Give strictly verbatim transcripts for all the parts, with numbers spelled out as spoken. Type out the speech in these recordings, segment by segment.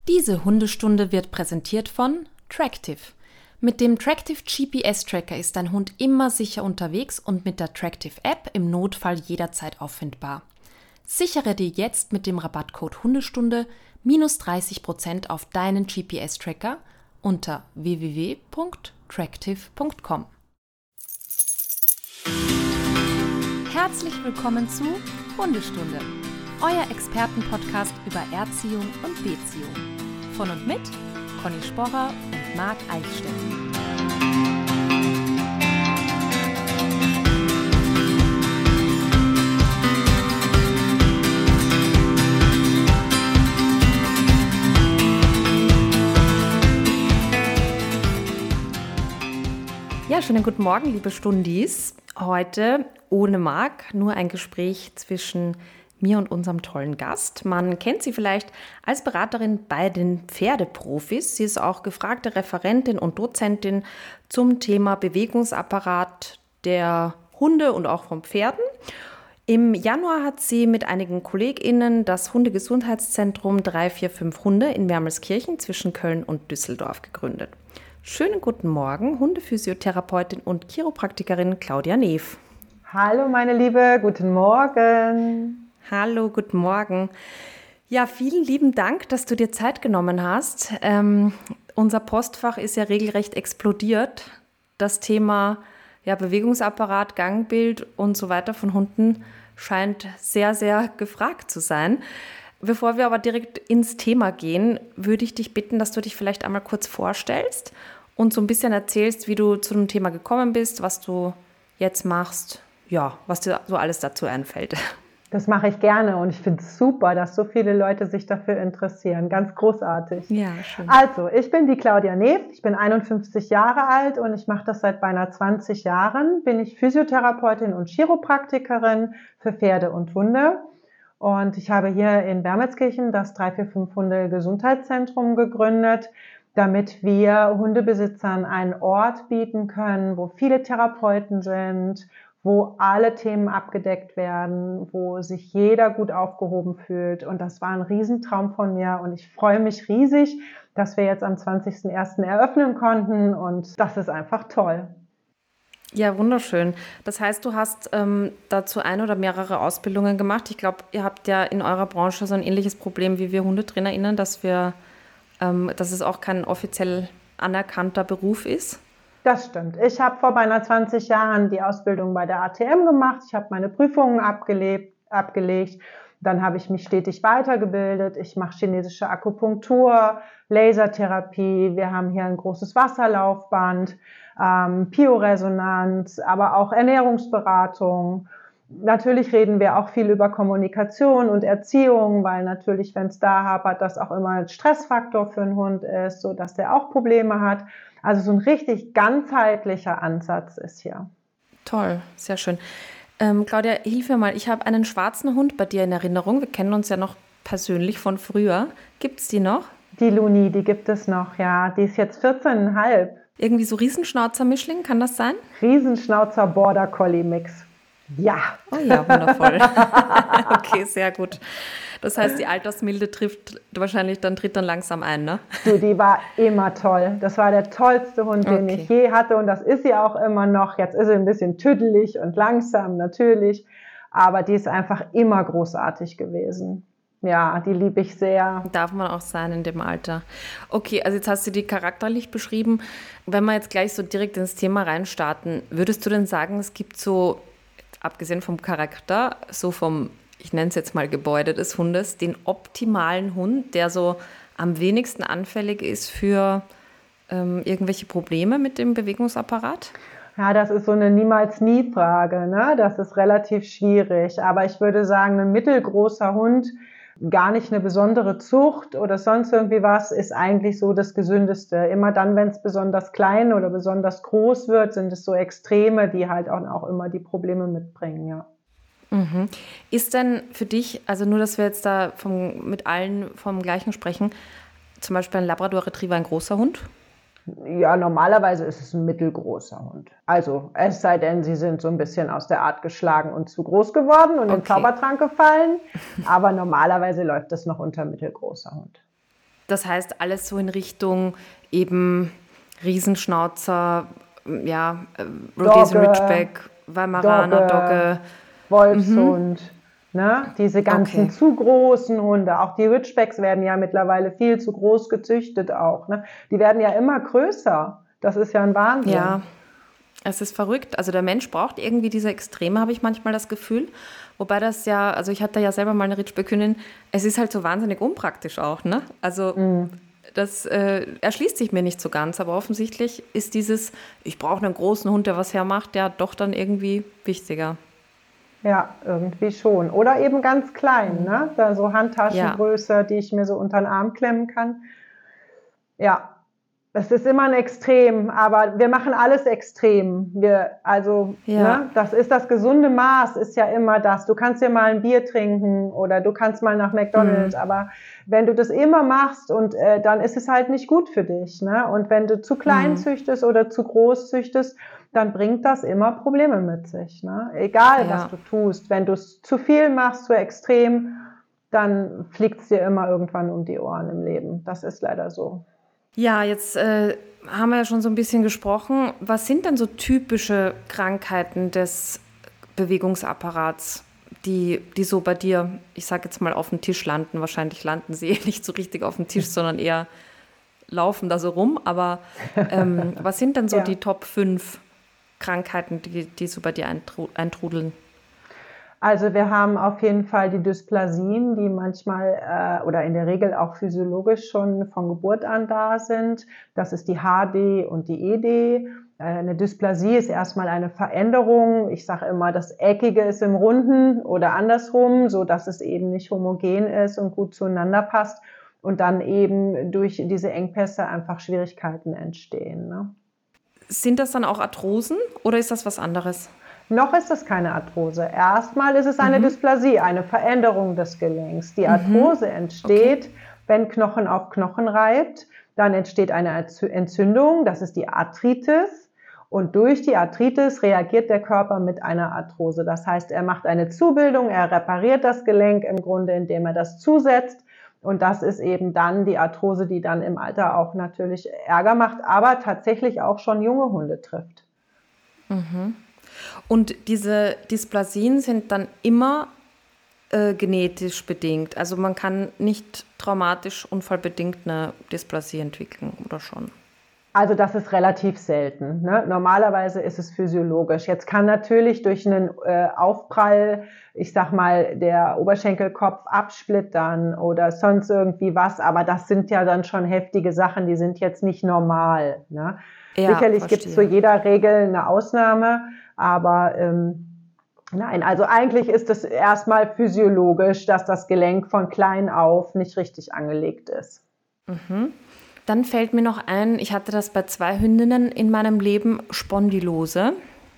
Diese Hundestunde wird präsentiert von Tractive. Mit dem Tractive G P S-Tracker ist dein Hund immer sicher unterwegs und mit der Tractive-App im Notfall jederzeit auffindbar. Sichere dir jetzt mit dem Rabattcode Hundestunde minus dreißig Prozent auf deinen G P S-Tracker unter w w w punkt tractive punkt com. Herzlich willkommen zu Hundestunde, euer Expertenpodcast über Erziehung und Beziehung. Von und mit Conny Sporrer und Marc Eichstätt. Ja, schönen guten Morgen, liebe Stundis. Heute ohne Marc, nur ein Gespräch zwischen mir und unserem tollen Gast. Man kennt sie vielleicht als Beraterin bei den Pferdeprofis. Sie ist auch gefragte Referentin und Dozentin zum Thema Bewegungsapparat der Hunde und auch von Pferden. Im Januar hat sie mit einigen KollegInnen das Hundegesundheitszentrum drei vier fünf Hunde in Wermelskirchen zwischen Köln und Düsseldorf gegründet. Schönen guten Morgen, Hundephysiotherapeutin und Chiropraktikerin Claudia Neef. Hallo meine Liebe, guten Morgen. Hallo, guten Morgen. Ja, vielen lieben Dank, dass du dir Zeit genommen hast. Ähm, unser Postfach ist ja regelrecht explodiert. Das Thema ja, Bewegungsapparat, Gangbild und so weiter von Hunden scheint sehr, sehr gefragt zu sein. Bevor wir aber direkt ins Thema gehen, würde ich dich bitten, dass du dich vielleicht einmal kurz vorstellst und so ein bisschen erzählst, wie du zu dem Thema gekommen bist, was du jetzt machst, ja, was dir so alles dazu einfällt. Das mache ich gerne und ich finde es super, dass so viele Leute sich dafür interessieren. Ganz großartig. Ja, schön. Also, ich bin die Claudia Neef, ich bin einundfünfzig Jahre alt und ich mache das seit beinahe zwanzig Jahren. Bin ich Physiotherapeutin und Chiropraktikerin für Pferde und Hunde. Und ich habe hier in Wermelskirchen das drei vier fünf Hunde Gesundheitszentrum gegründet, damit wir Hundebesitzern einen Ort bieten können, wo viele Therapeuten sind, wo alle Themen abgedeckt werden, wo sich jeder gut aufgehoben fühlt. Und das war ein Riesentraum von mir und ich freue mich riesig, dass wir jetzt am zwanzigsten ersten eröffnen konnten und das ist einfach toll. Ja, wunderschön. Das heißt, du hast ähm, dazu ein oder mehrere Ausbildungen gemacht. Ich glaube, ihr habt ja in eurer Branche so ein ähnliches Problem wie wir HundetrainerInnen, dass wir, ähm, dass es auch kein offiziell anerkannter Beruf ist. Das stimmt. Ich habe vor beinahe zwanzig Jahren die Ausbildung bei der A T M gemacht. Ich habe meine Prüfungen abgelebt, abgelegt. Dann habe ich mich stetig weitergebildet. Ich mache chinesische Akupunktur, Lasertherapie. Wir haben hier ein großes Wasserlaufband, ähm, Bioresonanz, aber auch Ernährungsberatung. Natürlich reden wir auch viel über Kommunikation und Erziehung, weil natürlich, wenn es da hapert, das auch immer ein Stressfaktor für einen Hund ist, so dass der auch Probleme hat. Also so ein richtig ganzheitlicher Ansatz ist hier. Toll, sehr schön. Ähm, Claudia, hilf mir mal, ich habe einen schwarzen Hund bei dir in Erinnerung. Wir kennen uns ja noch persönlich von früher. Gibt es die noch? Die Luni, die gibt es noch, ja. Die ist jetzt vierzehn Komma fünf. Irgendwie so Riesenschnauzer-Mischling, kann das sein? Riesenschnauzer Border Collie Mix. Ja. Oh ja, wundervoll. Okay, sehr gut. Das heißt, die Altersmilde trifft wahrscheinlich dann tritt dann langsam ein, ne? Du, die war immer toll. Das war der tollste Hund, den Okay. ich je hatte und das ist sie auch immer noch. Jetzt ist sie ein bisschen tüdelig und langsam natürlich, aber die ist einfach immer großartig gewesen. Ja, die liebe ich sehr. Darf man auch sein in dem Alter. Okay, also jetzt hast du die charakterlich beschrieben. Wenn wir jetzt gleich so direkt ins Thema reinstarten, würdest du denn sagen, es gibt so, abgesehen vom Charakter, so vom, ich nenne es jetzt mal Gebäude des Hundes, den optimalen Hund, der so am wenigsten anfällig ist für ähm, irgendwelche Probleme mit dem Bewegungsapparat? Ja, das ist so eine Niemals-Nie-Frage, ne? Das ist relativ schwierig. Aber ich würde sagen, ein mittelgroßer Hund, gar nicht eine besondere Zucht oder sonst irgendwie was, ist eigentlich so das Gesündeste. Immer dann, wenn es besonders klein oder besonders groß wird, sind es so Extreme, die halt auch, auch immer die Probleme mitbringen, ja. Mhm. Ist denn für dich, also nur, dass wir jetzt da vom, mit allen vom Gleichen sprechen, zum Beispiel ein Labrador Retriever ein großer Hund? Ja, normalerweise ist es ein mittelgroßer Hund. Also, es sei denn, sie sind so ein bisschen aus der Art geschlagen und zu groß geworden und in den Okay. Zaubertrank gefallen. Aber normalerweise läuft es noch unter mittelgroßer Hund. Das heißt, alles so in Richtung eben Riesenschnauzer, ja, äh, Rhodesian Dogge, Ridgeback, Weimaraner Dogge, Dogge. Wolfshund, ne? Diese ganzen Okay. zu großen Hunde. Auch die Ridgebacks werden ja mittlerweile viel zu groß gezüchtet auch, ne? Die werden ja immer größer. Das ist ja ein Ja, Wahnsinn. es ist verrückt. Also der Mensch braucht irgendwie diese Extreme, habe ich manchmal das Gefühl. Wobei das ja, also ich hatte ja selber mal eine Ridgeback-Hündin, es ist halt so wahnsinnig unpraktisch auch, ne? Also das äh, erschließt sich mir nicht so ganz, aber offensichtlich ist dieses, ich brauche einen großen Hund, der was hermacht, ja doch dann irgendwie wichtiger. Ja, irgendwie schon. Oder eben ganz klein, ne? Da so Ja, Handtaschengröße, die ich mir so unter den Arm klemmen kann. Ja, es ist immer ein Extrem, aber wir machen alles extrem. Wir, also, ja, ne, das ist das gesunde Maß, ist ja immer das. Du kannst dir mal ein Bier trinken oder du kannst mal nach McDonald's, aber wenn du das immer machst und äh, dann ist es halt nicht gut für dich, ne? Und wenn du zu klein züchtest oder zu groß züchtest, dann bringt das immer Probleme mit sich, ne? Egal, was ja. du tust. Wenn du es zu viel machst, zu extrem, dann fliegt es dir immer irgendwann um die Ohren im Leben. Das ist leider so. Ja, jetzt äh, haben wir ja schon so ein bisschen gesprochen. Was sind denn so typische Krankheiten des Bewegungsapparats, die, die so bei dir, ich sage jetzt mal, auf dem Tisch landen? Wahrscheinlich landen sie eh nicht so richtig auf dem Tisch, sondern eher laufen da so rum. Aber ähm, was sind denn so Ja. die Top fünf Krankheiten, die, die so bei dir eintru eintrudeln? Also wir haben auf jeden Fall die Dysplasien, die manchmal äh, oder in der Regel auch physiologisch schon von Geburt an da sind. Das ist die H D und die E D. Äh, eine Dysplasie ist erstmal eine Veränderung. Ich sage immer, das Eckige ist im Runden oder andersrum, so dass es eben nicht homogen ist und gut zueinander passt und dann eben durch diese Engpässe einfach Schwierigkeiten entstehen, ne? Sind das dann auch Arthrosen oder ist das was anderes? Noch ist es keine Arthrose. Erstmal ist es eine Dysplasie, eine Veränderung des Gelenks. Die Arthrose Okay. entsteht, wenn Knochen auf Knochen reibt. Dann entsteht eine Entzündung, das ist die Arthritis. Und durch die Arthritis reagiert der Körper mit einer Arthrose. Das heißt, er macht eine Zubildung, er repariert das Gelenk im Grunde, indem er das zusetzt. Und das ist eben dann die Arthrose, die dann im Alter auch natürlich Ärger macht, aber tatsächlich auch schon junge Hunde trifft. Und diese Dysplasien sind dann immer äh, genetisch bedingt. Also man kann nicht traumatisch unfallbedingt eine Dysplasie entwickeln, oder schon? Also das ist relativ selten, ne? Normalerweise ist es physiologisch. Jetzt kann natürlich durch einen äh, Aufprall, ich sag mal, der Oberschenkelkopf absplittern oder sonst irgendwie was, aber das sind ja dann schon heftige Sachen, die sind jetzt nicht normal, ne? Ja, Sicherlich gibt es zu verstehe. jeder Regel eine Ausnahme, aber ähm, nein, also eigentlich ist es erstmal physiologisch, dass das Gelenk von klein auf nicht richtig angelegt ist. Dann fällt mir noch ein, ich hatte das bei zwei Hündinnen in meinem Leben, Spondylose.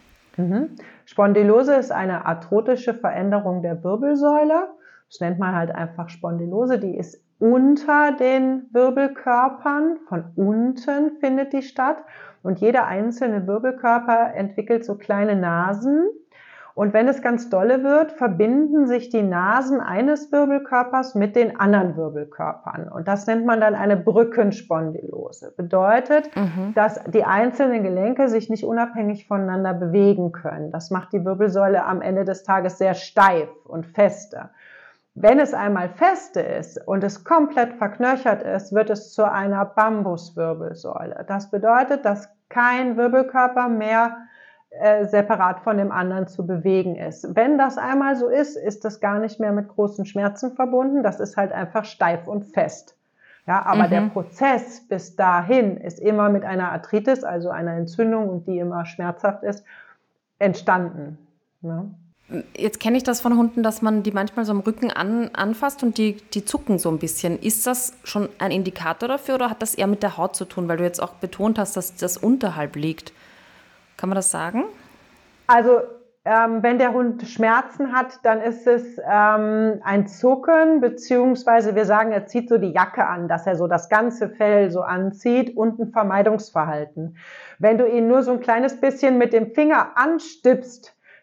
Spondylose ist eine arthrotische Veränderung der Wirbelsäule. Das nennt man halt einfach Spondylose. Die ist unter den Wirbelkörpern. Von unten findet die statt. Und jeder einzelne Wirbelkörper entwickelt so kleine Nasen. Und wenn es ganz dolle wird, verbinden sich die Nasen eines Wirbelkörpers mit den anderen Wirbelkörpern. Und das nennt man dann eine Brückenspondylose. Bedeutet, dass die einzelnen Gelenke sich nicht unabhängig voneinander bewegen können. Das macht die Wirbelsäule am Ende des Tages sehr steif und feste. Wenn es einmal feste ist und es komplett verknöchert ist, wird es zu einer Bambuswirbelsäule. Das bedeutet, dass kein Wirbelkörper mehr äh, separat von dem anderen zu bewegen ist. Wenn das einmal so ist, ist das gar nicht mehr mit großen Schmerzen verbunden. Das ist halt einfach steif und fest. Ja, aber der Prozess bis dahin ist immer mit einer Arthritis, also einer Entzündung und die immer schmerzhaft ist, entstanden. Ja. Jetzt kenne ich das von Hunden, dass man die manchmal so am Rücken an, anfasst und die, die zucken so ein bisschen. Ist das schon ein Indikator dafür oder hat das eher mit der Haut zu tun, weil du jetzt auch betont hast, dass das unterhalb liegt? Kann man das sagen? Also ähm, wenn der Hund Schmerzen hat, dann ist es ähm, ein Zucken, beziehungsweise wir sagen, er zieht so die Jacke an, dass er so das ganze Fell so anzieht und ein Vermeidungsverhalten. Wenn du ihn nur so ein kleines bisschen mit dem Finger anstipst,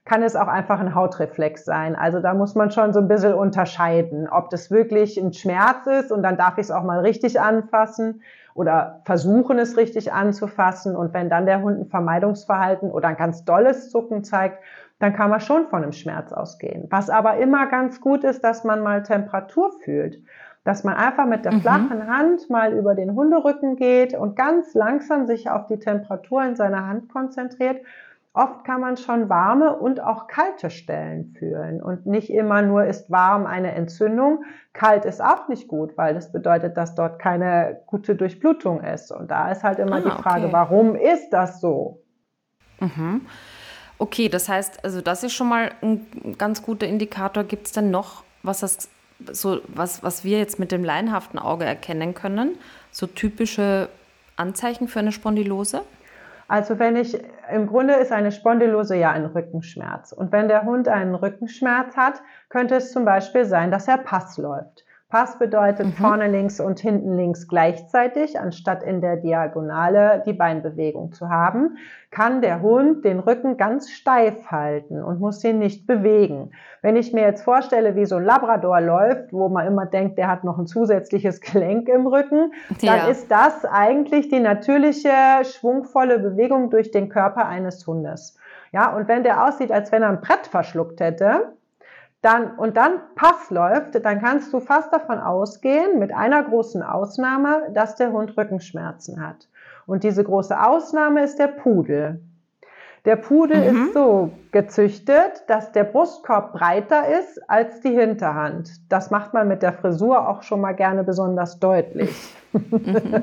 kann es auch einfach ein Hautreflex sein. Also da muss man schon so ein bisschen unterscheiden, ob das wirklich ein Schmerz ist und dann darf ich es auch mal richtig anfassen oder versuchen, es richtig anzufassen. Und wenn dann der Hund ein Vermeidungsverhalten oder ein ganz dolles Zucken zeigt, dann kann man schon von einem Schmerz ausgehen. Was aber immer ganz gut ist, dass man mal Temperatur fühlt. Dass man einfach mit der flachen mhm. Hand mal über den Hunderücken geht und ganz langsam sich auf die Temperatur in seiner Hand konzentriert. Oft kann man schon warme und auch kalte Stellen fühlen und nicht immer nur ist warm eine Entzündung. Kalt ist auch nicht gut, weil das bedeutet, dass dort keine gute Durchblutung ist. Und da ist halt immer ah, die Frage, okay. warum ist das so? Mhm. Okay, das heißt, also das ist schon mal ein ganz guter Indikator. Gibt es denn noch, was das so, was, was wir jetzt mit dem laienhaften Auge erkennen können? So typische Anzeichen für eine Spondylose? Also wenn ich, im Grunde ist eine Spondylose ja ein Rückenschmerz. Und wenn der Hund einen Rückenschmerz hat, könnte es zum Beispiel sein, dass er Pass läuft. Pass bedeutet mhm. vorne links und hinten links gleichzeitig, anstatt in der Diagonale die Beinbewegung zu haben, kann der Hund den Rücken ganz steif halten und muss ihn nicht bewegen. Wenn ich mir jetzt vorstelle, wie so ein Labrador läuft, wo man immer denkt, der hat noch ein zusätzliches Gelenk im Rücken, dann ja. ist das eigentlich die natürliche, schwungvolle Bewegung durch den Körper eines Hundes. Ja, und wenn der aussieht, als wenn er ein Brett verschluckt hätte, Dann, und dann Pass läuft, dann kannst du fast davon ausgehen, mit einer großen Ausnahme, dass der Hund Rückenschmerzen hat. Und diese große Ausnahme ist der Pudel. Der Pudel mhm. ist so gezüchtet, dass der Brustkorb breiter ist als die Hinterhand. Das macht man mit der Frisur auch schon mal gerne besonders deutlich. Und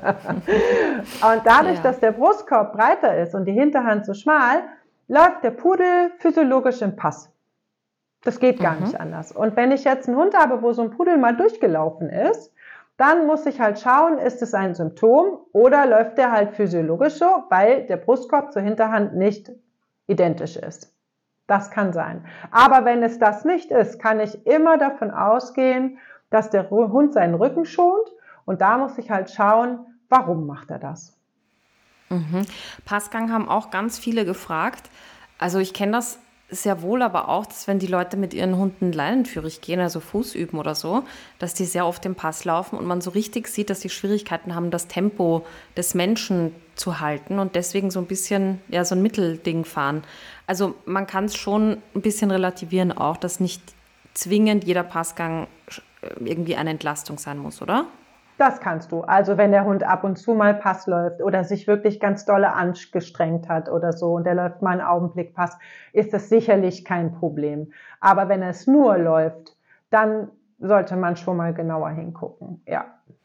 dadurch, ja. dass der Brustkorb breiter ist und die Hinterhand so schmal, läuft der Pudel physiologisch im Pass. Das geht gar mhm. nicht anders. Und wenn ich jetzt einen Hund habe, wo so ein Pudel mal durchgelaufen ist, dann muss ich halt schauen, ist es ein Symptom oder läuft der halt physiologisch so, weil der Brustkorb zur Hinterhand nicht identisch ist. Das kann sein. Aber wenn es das nicht ist, kann ich immer davon ausgehen, dass der Hund seinen Rücken schont. Und da muss ich halt schauen, warum macht er das? Mhm. Passgang haben auch ganz viele gefragt. Also ich kenne das sehr wohl, aber auch, dass wenn die Leute mit ihren Hunden leinenführig gehen, also Fuß üben oder so, dass die sehr oft im Pass laufen und man so richtig sieht, dass die Schwierigkeiten haben, das Tempo des Menschen zu halten und deswegen so ein bisschen, ja, so ein Mittelding fahren. Also man kann es schon ein bisschen relativieren auch, dass nicht zwingend jeder Passgang irgendwie eine Entlastung sein muss, oder? Das kannst du. Also wenn der Hund ab und zu mal Pass läuft oder sich wirklich ganz dolle angestrengt hat oder so und der läuft mal einen Augenblick Pass, ist das sicherlich kein Problem. Aber wenn es nur läuft, dann sollte man schon mal genauer hingucken. Ja.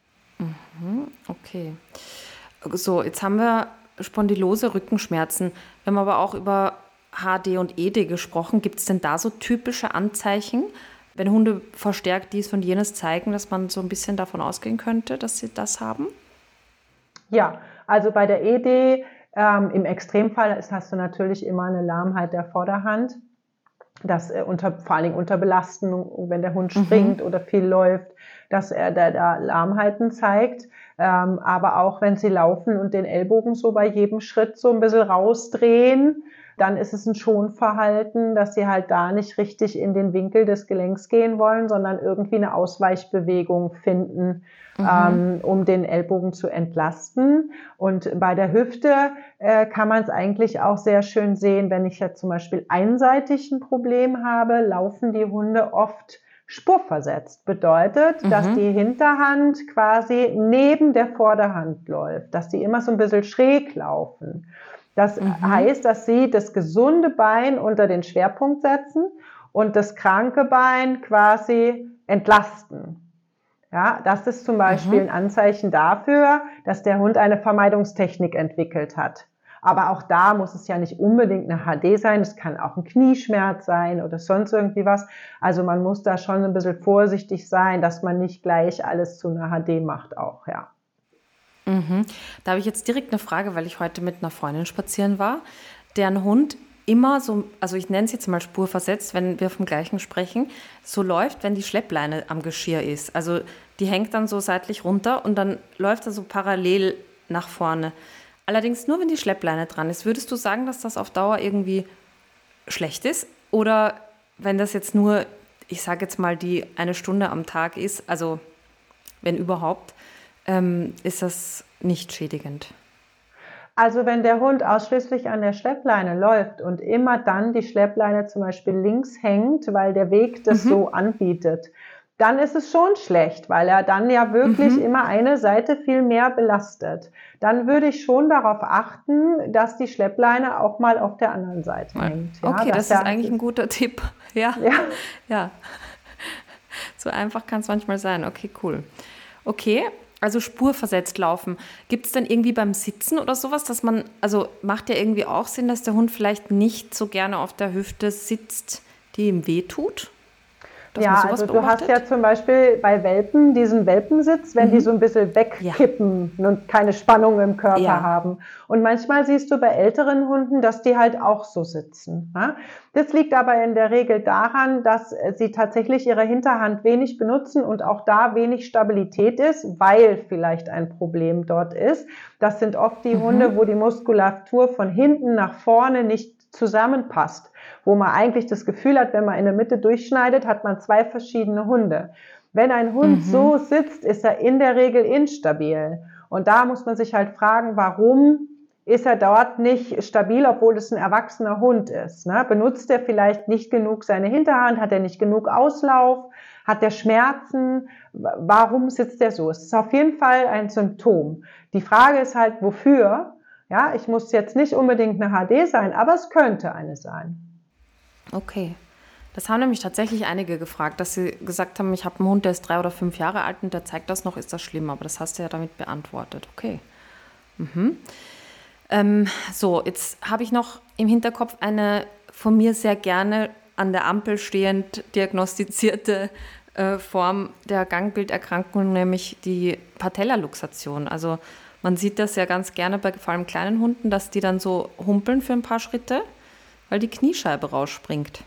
Mhm, okay. So, jetzt haben wir Spondylose, Rückenschmerzen. Wir haben aber auch über H D und E D gesprochen. Gibt es denn da so typische Anzeichen, wenn Hunde verstärkt dies und jenes zeigen, dass man so ein bisschen davon ausgehen könnte, dass sie das haben? Ja, also bei der E D, ähm, im Extremfall ist, hast du natürlich immer eine Lahmheit der Vorderhand. Das äh, unter, vor allen Dingen unter Belastung, wenn der Hund springt mhm. oder viel läuft, dass er da, da Lahmheiten zeigt. Ähm, aber auch wenn sie laufen und den Ellbogen so bei jedem Schritt so ein bisschen rausdrehen, dann ist es ein Schonverhalten, dass sie halt da nicht richtig in den Winkel des Gelenks gehen wollen, sondern irgendwie eine Ausweichbewegung finden, mhm. ähm, um den Ellbogen zu entlasten. Und bei der Hüfte äh, kann man es eigentlich auch sehr schön sehen, wenn ich jetzt zum Beispiel einseitig ein Problem habe, laufen die Hunde oft spurversetzt. Bedeutet, mhm. dass die Hinterhand quasi neben der Vorderhand läuft, dass die immer so ein bisschen schräg laufen. Das mhm. heißt, dass sie das gesunde Bein unter den Schwerpunkt setzen und das kranke Bein quasi entlasten. Ja, das ist zum Beispiel mhm. ein Anzeichen dafür, dass der Hund eine Vermeidungstechnik entwickelt hat. Aber auch da muss es ja nicht unbedingt eine H D sein. Es kann auch ein Knieschmerz sein oder sonst irgendwie was. Also man muss da schon ein bisschen vorsichtig sein, dass man nicht gleich alles zu einer H D macht auch, ja. Mhm. Da habe ich jetzt direkt eine Frage, weil ich heute mit einer Freundin spazieren war, deren Hund immer so, also ich nenne es jetzt mal spurversetzt, wenn wir vom Gleichen sprechen, so läuft, wenn die Schleppleine am Geschirr ist. Also die hängt dann so seitlich runter und dann läuft er so parallel nach vorne. Allerdings nur, wenn die Schleppleine dran ist. Würdest du sagen, dass das auf Dauer irgendwie schlecht ist? Oder wenn das jetzt nur, ich sage jetzt mal, die eine Stunde am Tag ist, also wenn überhaupt, ähm, ist das nicht schädigend? Also wenn der Hund ausschließlich an der Schleppleine läuft und immer dann die Schleppleine zum Beispiel links hängt, weil der Weg das Mhm. so anbietet, dann ist es schon schlecht, weil er dann ja wirklich Mhm. immer eine Seite viel mehr belastet. Dann würde ich schon darauf achten, dass die Schleppleine auch mal auf der anderen Seite Mal. hängt. Ja, Okay, dass das ist er, eigentlich ein guter Tipp. Ja, ja. ja. So einfach kann es manchmal sein. Okay, cool. Okay, also spurversetzt laufen. Gibt es dann irgendwie beim Sitzen oder sowas, dass man, also macht ja irgendwie auch Sinn, dass der Hund vielleicht nicht so gerne auf der Hüfte sitzt, die ihm wehtut? Dass man Ja, sowas also du hast ja beobachtet? zum Beispiel bei Welpen diesen Welpensitz, wenn die so Mhm. ein bisschen Ja, wegkippen und keine Spannung im Körper ja. haben. Und manchmal siehst du bei älteren Hunden, dass die halt auch so sitzen. Ja? Das liegt aber in der Regel daran, dass sie tatsächlich ihre Hinterhand wenig benutzen und auch da wenig Stabilität ist, weil vielleicht ein Problem dort ist. Das sind oft die Mhm. Hunde, wo die Muskulatur von hinten nach vorne nicht zusammenpasst, wo man eigentlich das Gefühl hat, wenn man in der Mitte durchschneidet, hat man zwei verschiedene Hunde. Wenn ein Hund Mhm. so sitzt, ist er in der Regel instabil. Und da muss man sich halt fragen, warum ist er dort nicht stabil, obwohl es ein erwachsener Hund ist. Ne? Benutzt er vielleicht nicht genug seine Hinterhand? Hat er nicht genug Auslauf? Hat er Schmerzen? Warum sitzt er so? Es ist auf jeden Fall ein Symptom. Die Frage ist halt, wofür? Ja, ich muss jetzt nicht unbedingt eine H D sein, aber es könnte eine sein. Okay. Das haben nämlich tatsächlich einige gefragt, dass sie gesagt haben, ich habe einen Hund, der ist drei oder fünf Jahre alt und der zeigt das noch, ist das schlimm? Aber das hast du ja damit beantwortet. Okay. Ähm, so, jetzt habe ich noch im Hinterkopf eine von mir sehr gerne an der Ampel stehend diagnostizierte äh, Form der Gangbilderkrankung, nämlich die Patellaluxation. Also man sieht das ja ganz gerne bei vor allem kleinen Hunden, dass die dann so humpeln für ein paar Schritte, weil die Kniescheibe rausspringt.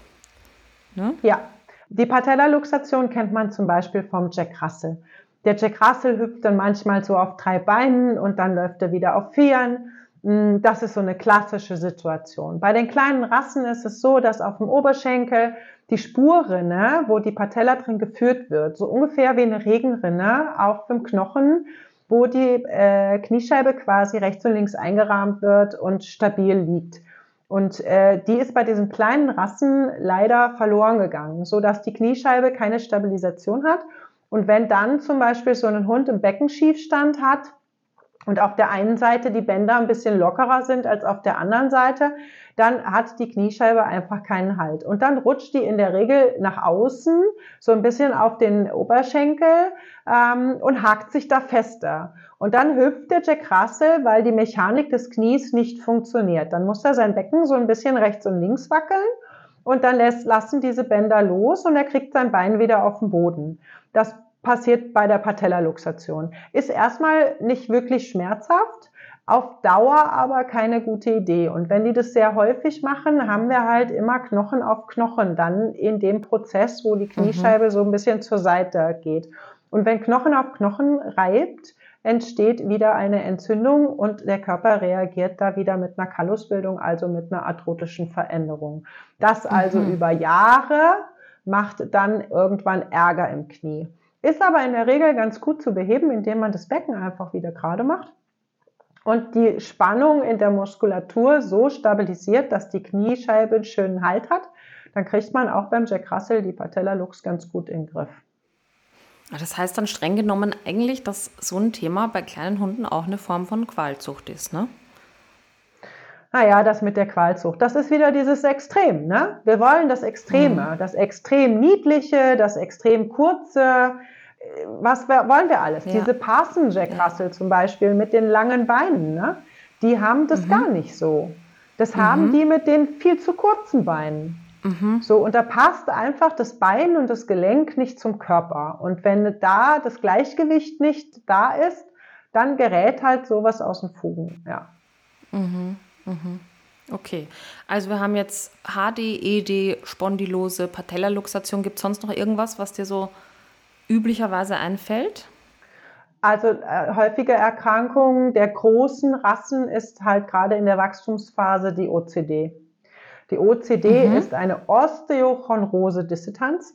Ne? Ja, die Patellaluxation kennt man zum Beispiel vom Jack Russell. Der Jack Russell hüpft dann manchmal so auf drei Beinen und dann läuft er wieder auf Vieren. Das ist so eine klassische Situation. Bei den kleinen Rassen ist es so, dass auf dem Oberschenkel die Spurrinne, wo die Patella drin geführt wird, so ungefähr wie eine Regenrinne auf dem Knochen, wo die äh, Kniescheibe quasi rechts und links eingerahmt wird und stabil liegt. Und äh, die ist bei diesen kleinen Rassen leider verloren gegangen, so dass die Kniescheibe keine Stabilisation hat. Und wenn dann zum Beispiel so ein Hund im Beckenschiefstand hat und auf der einen Seite die Bänder ein bisschen lockerer sind als auf der anderen Seite, dann hat die Kniescheibe einfach keinen Halt. Und dann rutscht die in der Regel nach außen, so ein bisschen auf den Oberschenkel ähm, und hakt sich da fester. Und dann hüpft der Jack Russell, weil die Mechanik des Knies nicht funktioniert. Dann muss er sein Becken so ein bisschen rechts und links wackeln und dann lässt, lassen diese Bänder los und er kriegt sein Bein wieder auf den Boden. Das passiert bei der Patellaluxation. Ist erstmal nicht wirklich schmerzhaft, auf Dauer aber keine gute Idee. Und wenn die das sehr häufig machen, haben wir halt immer Knochen auf Knochen dann in dem Prozess, wo die Kniescheibe so ein bisschen zur Seite geht. Und wenn Knochen auf Knochen reibt, entsteht wieder eine Entzündung und der Körper reagiert da wieder mit einer Kallusbildung, also mit einer arthrotischen Veränderung. Das also über Jahre macht dann irgendwann Ärger im Knie. Ist aber in der Regel ganz gut zu beheben, indem man das Becken einfach wieder gerade macht und die Spannung in der Muskulatur so stabilisiert, dass die Kniescheibe einen schönen Halt hat. Dann kriegt man auch beim Jack Russell die Patella-Lux ganz gut in den Griff. Das heißt dann streng genommen eigentlich, dass so ein Thema bei kleinen Hunden auch eine Form von Qualzucht ist, ne? Naja, das mit der Qualzucht, das ist wieder dieses Extrem, ne? Wir wollen das Extreme, das extrem Niedliche, das extrem Kurze. Was wollen wir alles? Ja. Diese Parson Jack Russell zum Beispiel mit den langen Beinen, ne? Die haben das gar nicht so. Das haben die mit den viel zu kurzen Beinen. So, und da passt einfach das Bein und das Gelenk nicht zum Körper. Und wenn da das Gleichgewicht nicht da ist, dann gerät halt sowas aus den Fugen, ja. Okay, also wir haben jetzt H D, E D, Spondylose, Patellaluxation. Gibt es sonst noch irgendwas, was dir so üblicherweise einfällt? Also äh, häufige Erkrankung der großen Rassen ist halt gerade in der Wachstumsphase die O C D. Die O C D Mhm. ist eine Osteochondrose dissecans,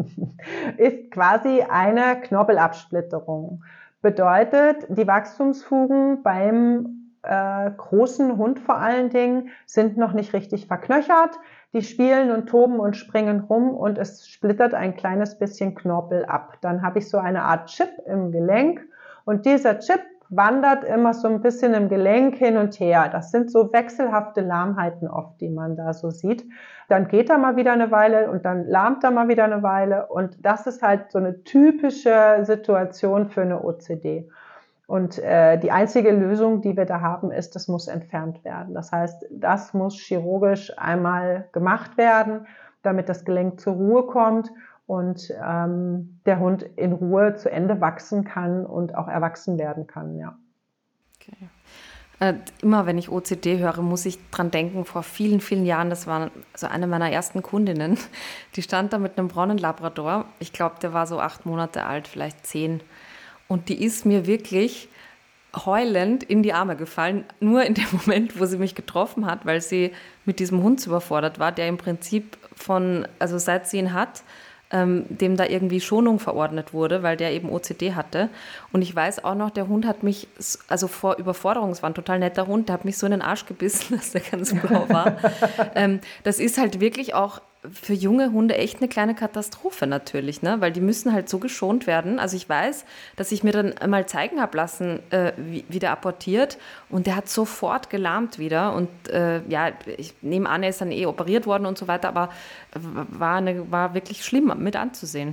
ist quasi eine Knorpelabsplitterung. Bedeutet, die Wachstumsfugen beim äh, großen Hund vor allen Dingen sind noch nicht richtig verknöchert. Die spielen und toben und springen rum und es splittert ein kleines bisschen Knorpel ab. Dann habe ich so eine Art Chip im Gelenk und dieser Chip wandert immer so ein bisschen im Gelenk hin und her. Das sind so wechselhafte Lahmheiten oft, die man da so sieht. Dann geht er mal wieder eine Weile und dann lahmt er mal wieder eine Weile. Und das ist halt so eine typische Situation für eine O C D. Und äh, die einzige Lösung, die wir da haben, ist, das muss entfernt werden. Das heißt, das muss chirurgisch einmal gemacht werden, damit das Gelenk zur Ruhe kommt und ähm, der Hund in Ruhe zu Ende wachsen kann und auch erwachsen werden kann, ja. Okay. Äh, immer wenn ich O C D höre, muss ich dran denken, vor vielen, vielen Jahren, das war so eine meiner ersten Kundinnen, die stand da mit einem braunen Labrador. Ich glaube, der war so acht Monate alt, vielleicht zehn. Und die ist mir wirklich heulend in die Arme gefallen, nur in dem Moment, wo sie mich getroffen hat, weil sie mit diesem Hund überfordert war, der im Prinzip von, also seit sie ihn hat, ähm, dem da irgendwie Schonung verordnet wurde, weil der eben O C D hatte. Und ich weiß auch noch, der Hund hat mich, also vor Überforderung, es war ein total netter Hund, der hat mich so in den Arsch gebissen, dass der ganz blau war. ähm, das ist halt wirklich auch für junge Hunde echt eine kleine Katastrophe natürlich, ne? Weil die müssen halt so geschont werden. Also ich weiß, dass ich mir dann mal zeigen habe lassen, äh, wie, wie der apportiert und der hat sofort gelahmt wieder und äh, ja, ich nehme an, er ist dann eh operiert worden und so weiter, aber war, eine, war wirklich schlimm mit anzusehen.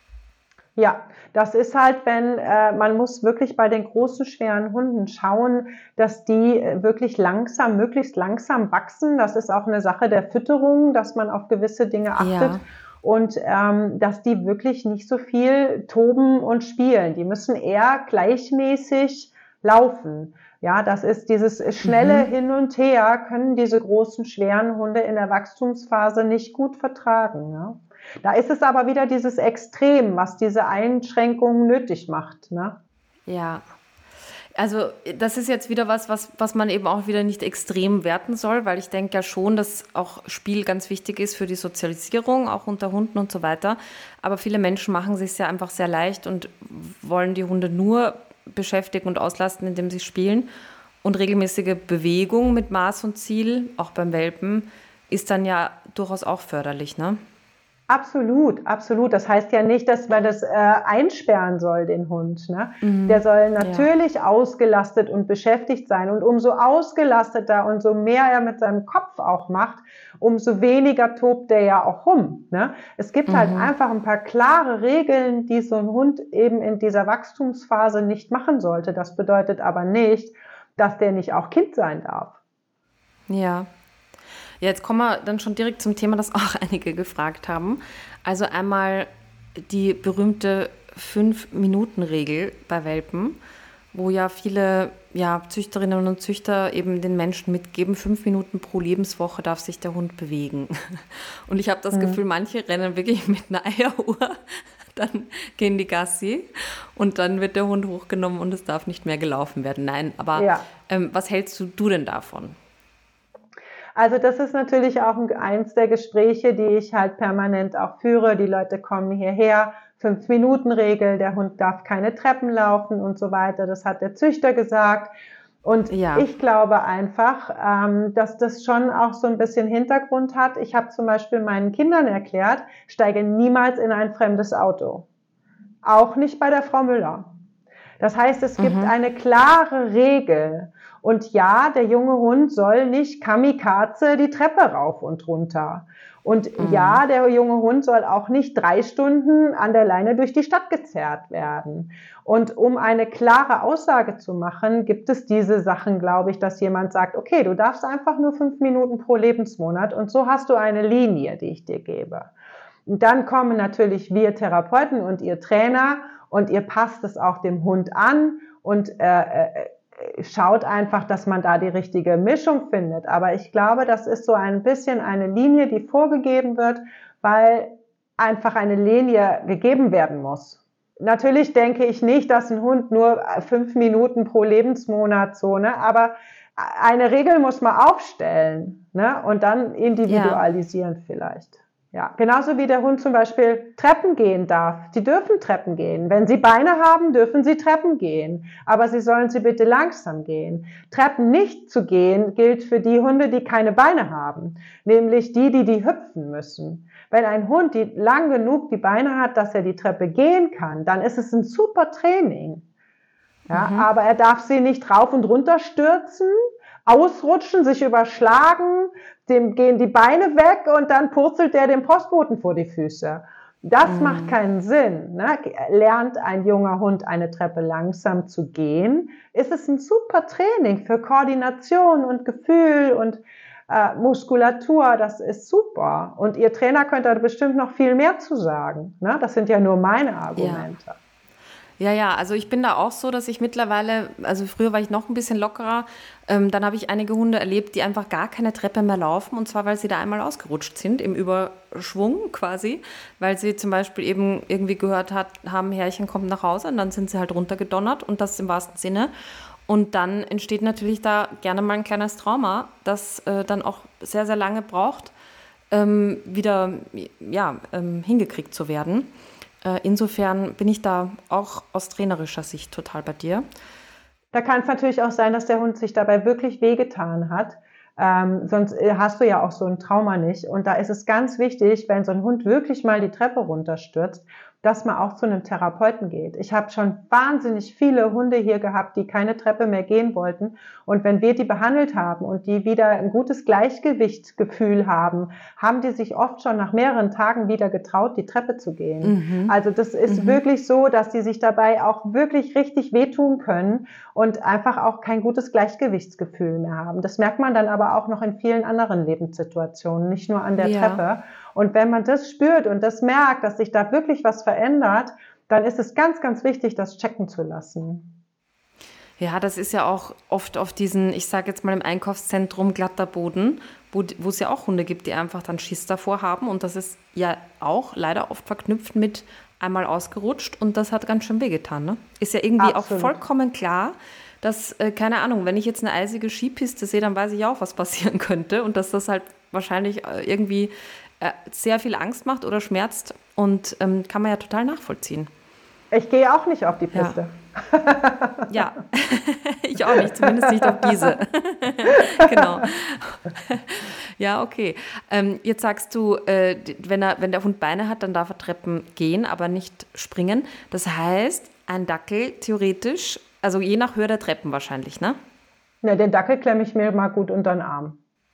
Ja, das ist halt, wenn äh, man muss wirklich bei den großen, schweren Hunden schauen, dass die äh, wirklich langsam, möglichst langsam wachsen. Das ist auch eine Sache der Fütterung, dass man auf gewisse Dinge achtet. Ja. Und ähm, dass die wirklich nicht so viel toben und spielen. Die müssen eher gleichmäßig laufen. Ja, das ist dieses schnelle Mhm. Hin und Her, können diese großen, schweren Hunde in der Wachstumsphase nicht gut vertragen. Ja. Da ist es aber wieder dieses Extrem, was diese Einschränkungen nötig macht. Ne? Ja. Also das ist jetzt wieder was, was, was man eben auch wieder nicht extrem werten soll, weil ich denke ja schon, dass auch Spiel ganz wichtig ist für die Sozialisierung, auch unter Hunden und so weiter. Aber viele Menschen machen es sich ja einfach sehr leicht und wollen die Hunde nur beschäftigen und auslasten, indem sie spielen. Und regelmäßige Bewegung mit Maß und Ziel, auch beim Welpen, ist dann ja durchaus auch förderlich, ne? Absolut, absolut. Das heißt ja nicht, dass man das äh, einsperren soll, den Hund. Ne? Der Mhm. soll Ja. natürlich ausgelastet und beschäftigt sein. Und umso ausgelasteter und so mehr er mit seinem Kopf auch macht, umso weniger tobt der ja auch rum. Ne? Es gibt halt Mhm. einfach ein paar klare Regeln, die so ein Hund eben in dieser Wachstumsphase nicht machen sollte. Das bedeutet aber nicht, dass der nicht auch Kind sein darf. Ja. Ja, jetzt kommen wir dann schon direkt zum Thema, das auch einige gefragt haben. Also einmal die berühmte Fünf-Minuten-Regel bei Welpen, wo ja viele ja, Züchterinnen und Züchter eben den Menschen mitgeben, fünf Minuten pro Lebenswoche darf sich der Hund bewegen. Und ich habe das Mhm. Gefühl, manche rennen wirklich mit einer Eieruhr, dann gehen die Gassi und dann wird der Hund hochgenommen und es darf nicht mehr gelaufen werden. Nein, aber Ja. ähm, was hältst du, du denn davon? Also das ist natürlich auch eins der Gespräche, die ich halt permanent auch führe. Die Leute kommen hierher, Fünf-Minuten-Regel, der Hund darf keine Treppen laufen und so weiter. Das hat der Züchter gesagt. Und Ja. ich glaube einfach, ähm, dass das schon auch so ein bisschen Hintergrund hat. Ich habe zum Beispiel meinen Kindern erklärt, steige niemals in ein fremdes Auto. Auch nicht bei der Frau Müller. Das heißt, es gibt Mhm. eine klare Regel. Und ja, der junge Hund soll nicht Kamikaze die Treppe rauf und runter. Und Mhm. ja, der junge Hund soll auch nicht drei Stunden an der Leine durch die Stadt gezerrt werden. Und um eine klare Aussage zu machen, gibt es diese Sachen, glaube ich, dass jemand sagt, okay, du darfst einfach nur fünf Minuten pro Lebensmonat und so hast du eine Linie, die ich dir gebe. Und dann kommen natürlich wir Therapeuten und ihr Trainer und ihr passt es auch dem Hund an und äh, äh, schaut einfach, dass man da die richtige Mischung findet. Aber ich glaube, das ist so ein bisschen eine Linie, die vorgegeben wird, weil einfach eine Linie gegeben werden muss. Natürlich denke ich nicht, dass ein Hund nur fünf Minuten pro Lebensmonat so, ne? Aber eine Regel muss man aufstellen, ne? Und dann individualisieren Ja. vielleicht. Ja, genauso wie der Hund zum Beispiel Treppen gehen darf. Die dürfen Treppen gehen. Wenn sie Beine haben, dürfen sie Treppen gehen. Aber sie sollen sie bitte langsam gehen. Treppen nicht zu gehen gilt für die Hunde, die keine Beine haben. Nämlich die, die die hüpfen müssen. Wenn ein Hund die lang genug die Beine hat, dass er die Treppe gehen kann, dann ist es ein super Training. Ja, Mhm. aber er darf sie nicht rauf und runter stürzen, ausrutschen, sich überschlagen, dem gehen die Beine weg und dann purzelt er dem Postboten vor die Füße. Das Mhm. macht keinen Sinn. Ne? Lernt ein junger Hund eine Treppe langsam zu gehen, ist es ein super Training für Koordination und Gefühl und äh, Muskulatur. Das ist super. Und Ihr Trainer könnte da bestimmt noch viel mehr zu sagen. Ne? Das sind ja nur meine Argumente. Ja. Ja, ja, also ich bin da auch so, dass ich mittlerweile, also früher war ich noch ein bisschen lockerer, ähm, dann habe ich einige Hunde erlebt, die einfach gar keine Treppe mehr laufen, und zwar, weil sie da einmal ausgerutscht sind, im Überschwung quasi, weil sie zum Beispiel eben irgendwie gehört hat, haben, Herrchen kommt nach Hause, und dann sind sie halt runtergedonnert, und das im wahrsten Sinne. Und dann entsteht natürlich da gerne mal ein kleines Trauma, das äh, dann auch sehr, sehr lange braucht, ähm, wieder ja, ähm, hingekriegt zu werden. Insofern bin ich da auch aus trainerischer Sicht total bei dir. Da kann es natürlich auch sein, dass der Hund sich dabei wirklich wehgetan hat. Ähm, sonst hast du ja auch so ein Trauma nicht. Und da ist es ganz wichtig, wenn so ein Hund wirklich mal die Treppe runterstürzt, dass man auch zu einem Therapeuten geht. Ich habe schon wahnsinnig viele Hunde hier gehabt, die keine Treppe mehr gehen wollten. Und wenn wir die behandelt haben und die wieder ein gutes Gleichgewichtsgefühl haben, haben die sich oft schon nach mehreren Tagen wieder getraut, die Treppe zu gehen. Mhm. Also das ist Mhm. wirklich so, dass die sich dabei auch wirklich richtig wehtun können und einfach auch kein gutes Gleichgewichtsgefühl mehr haben. Das merkt man dann aber auch noch in vielen anderen Lebenssituationen, nicht nur an der Ja. Treppe. Und wenn man das spürt und das merkt, dass sich da wirklich was verändert, dann ist es ganz, ganz wichtig, das checken zu lassen. Ja, das ist ja auch oft auf diesen, ich sage jetzt mal im Einkaufszentrum, glatter Boden, wo, wo es ja auch Hunde gibt, die einfach dann Schiss davor haben. Und das ist ja auch leider oft verknüpft mit einmal ausgerutscht, und das hat ganz schön wehgetan. Ne? Ist ja irgendwie Absolut. auch vollkommen klar, dass, äh, keine Ahnung, wenn ich jetzt eine eisige Skipiste sehe, dann weiß ich auch, was passieren könnte, und dass das halt wahrscheinlich äh, irgendwie äh, sehr viel Angst macht oder schmerzt, und ähm, kann man ja total nachvollziehen. Ich gehe auch nicht auf die Piste. Ja, ja. Ich auch nicht, zumindest nicht auf diese. Genau. Ja, okay. Ähm, jetzt sagst du, äh, wenn, er, wenn der Hund Beine hat, dann darf er Treppen gehen, aber nicht springen. Das heißt, ein Dackel theoretisch, also je nach Höhe der Treppen wahrscheinlich, ne? Ja, den Dackel klemme ich mir mal gut unter den Arm.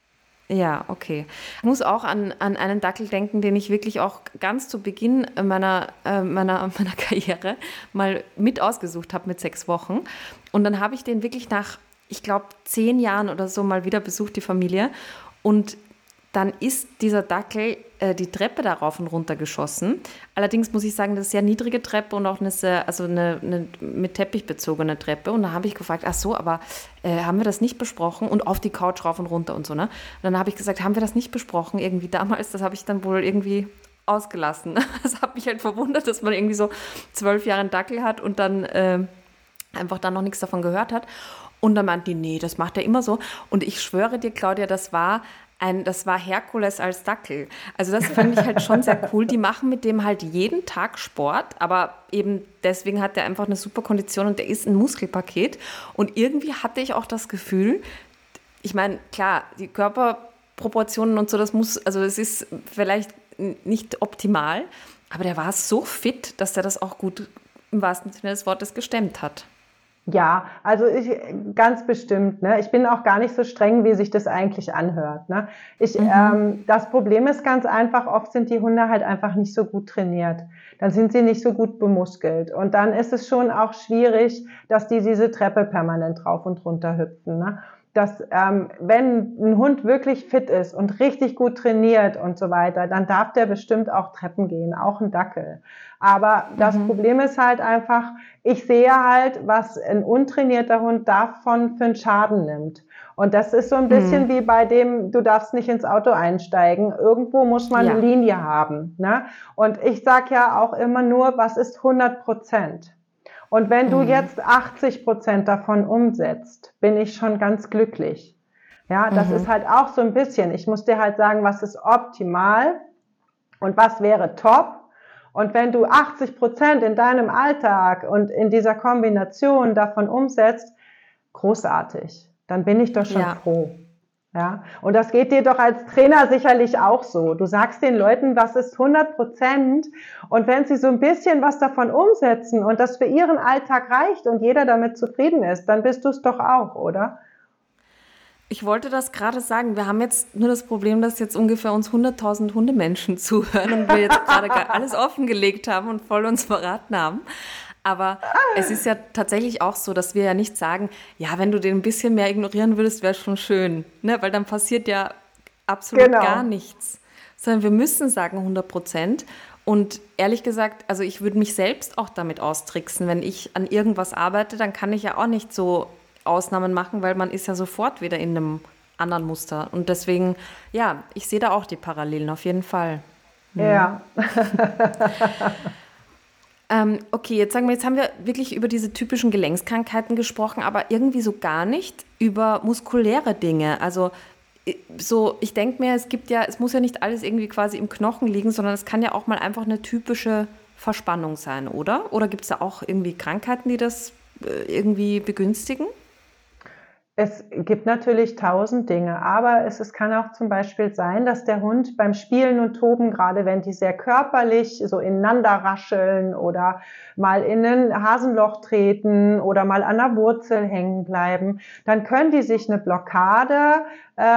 Ja, okay. Ich muss auch an, an einen Dackel denken, den ich wirklich auch ganz zu Beginn meiner, äh, meiner, meiner Karriere mal mit ausgesucht habe mit sechs Wochen. Und dann habe ich den wirklich nach, ich glaube, zehn Jahren oder so mal wieder besucht, die Familie. Und dann ist dieser Dackel äh, die Treppe da rauf und runter geschossen. Allerdings muss ich sagen, das ist eine sehr niedrige Treppe und auch eine, sehr, also eine, eine mit Teppich bezogene Treppe. Und da habe ich gefragt, ach so, aber äh, haben wir das nicht besprochen? Und auf die Couch rauf und runter und so, ne? Und dann habe ich gesagt, haben wir das nicht besprochen irgendwie damals? Das habe ich dann wohl irgendwie ausgelassen. Das hat mich halt verwundert, dass man irgendwie so zwölf Jahre einen Dackel hat und dann äh, einfach dann noch nichts davon gehört hat. Und dann meinte die, nee, das macht er immer so. Und ich schwöre dir, Claudia, das war Ein, das war Herkules als Dackel. Also das fand ich halt schon sehr cool. Die machen mit dem halt jeden Tag Sport, aber eben deswegen hat der einfach eine super Kondition und der ist ein Muskelpaket. Und irgendwie hatte ich auch das Gefühl, ich meine, klar, die Körperproportionen und so, das muss, also es ist vielleicht nicht optimal, aber der war so fit, dass der das auch gut im wahrsten Sinne des Wortes gestemmt hat. Ja, also ich ganz bestimmt. Ne? Ich bin auch gar nicht so streng, wie sich das eigentlich anhört. Ne? Ich, Mhm. ähm, das Problem ist ganz einfach, oft sind die Hunde halt einfach nicht so gut trainiert. Dann sind sie nicht so gut bemuskelt. Und dann ist es schon auch schwierig, dass die diese Treppe permanent rauf und runter hüpfen. Ne? Dass ähm, wenn ein Hund wirklich fit ist und richtig gut trainiert und so weiter, dann darf der bestimmt auch Treppen gehen, auch ein Dackel. Aber das Mhm. Problem ist halt einfach, ich sehe halt, was ein untrainierter Hund davon für einen Schaden nimmt. Und das ist so ein bisschen Mhm. wie bei dem, du darfst nicht ins Auto einsteigen. Irgendwo muss man Ja. eine Linie haben. Ne? Und ich sage ja auch immer nur, was ist hundert Prozent? Und wenn du Mhm. jetzt achtzig Prozent davon umsetzt, bin ich schon ganz glücklich. Ja, das Mhm. ist halt auch so ein bisschen, ich muss dir halt sagen, was ist optimal und was wäre top. Und wenn du achtzig Prozent in deinem Alltag und in dieser Kombination davon umsetzt, großartig, dann bin ich doch schon Ja. froh. Ja, und das geht dir doch als Trainer sicherlich auch so. Du sagst den Leuten, was ist hundert Prozent, und wenn sie so ein bisschen was davon umsetzen und das für ihren Alltag reicht und jeder damit zufrieden ist, dann bist du es doch auch, oder? Ich wollte das gerade sagen. Wir haben jetzt nur das Problem, dass jetzt ungefähr uns hunderttausend Hundemenschen zuhören und wir jetzt gerade gar alles offengelegt haben und voll uns verraten haben. Aber es ist ja tatsächlich auch so, dass wir ja nicht sagen, ja, wenn du den ein bisschen mehr ignorieren würdest, wäre schon schön, ne? Weil dann passiert ja absolut gar Genau. nichts. Sondern wir müssen sagen hundert Prozent. Und ehrlich gesagt, also ich würde mich selbst auch damit austricksen. Wenn ich an irgendwas arbeite, dann kann ich ja auch nicht so Ausnahmen machen, weil man ist ja sofort wieder in einem anderen Muster. Und deswegen, ja, ich sehe da auch die Parallelen auf jeden Fall. Ja. Ähm, okay, jetzt sagen wir, jetzt haben wir wirklich über diese typischen Gelenkskrankheiten gesprochen, aber irgendwie so gar nicht über muskuläre Dinge. Also i- so, ich denke mir, es gibt ja, es muss ja nicht alles irgendwie quasi im Knochen liegen, sondern es kann ja auch mal einfach eine typische Verspannung sein, oder? Oder gibt es da auch irgendwie Krankheiten, die das äh, irgendwie begünstigen? Es gibt natürlich tausend Dinge, aber es, es kann auch zum Beispiel sein, dass der Hund beim Spielen und Toben, gerade wenn die sehr körperlich so ineinander rascheln oder mal in ein Hasenloch treten oder mal an der Wurzel hängen bleiben, dann können die sich eine Blockade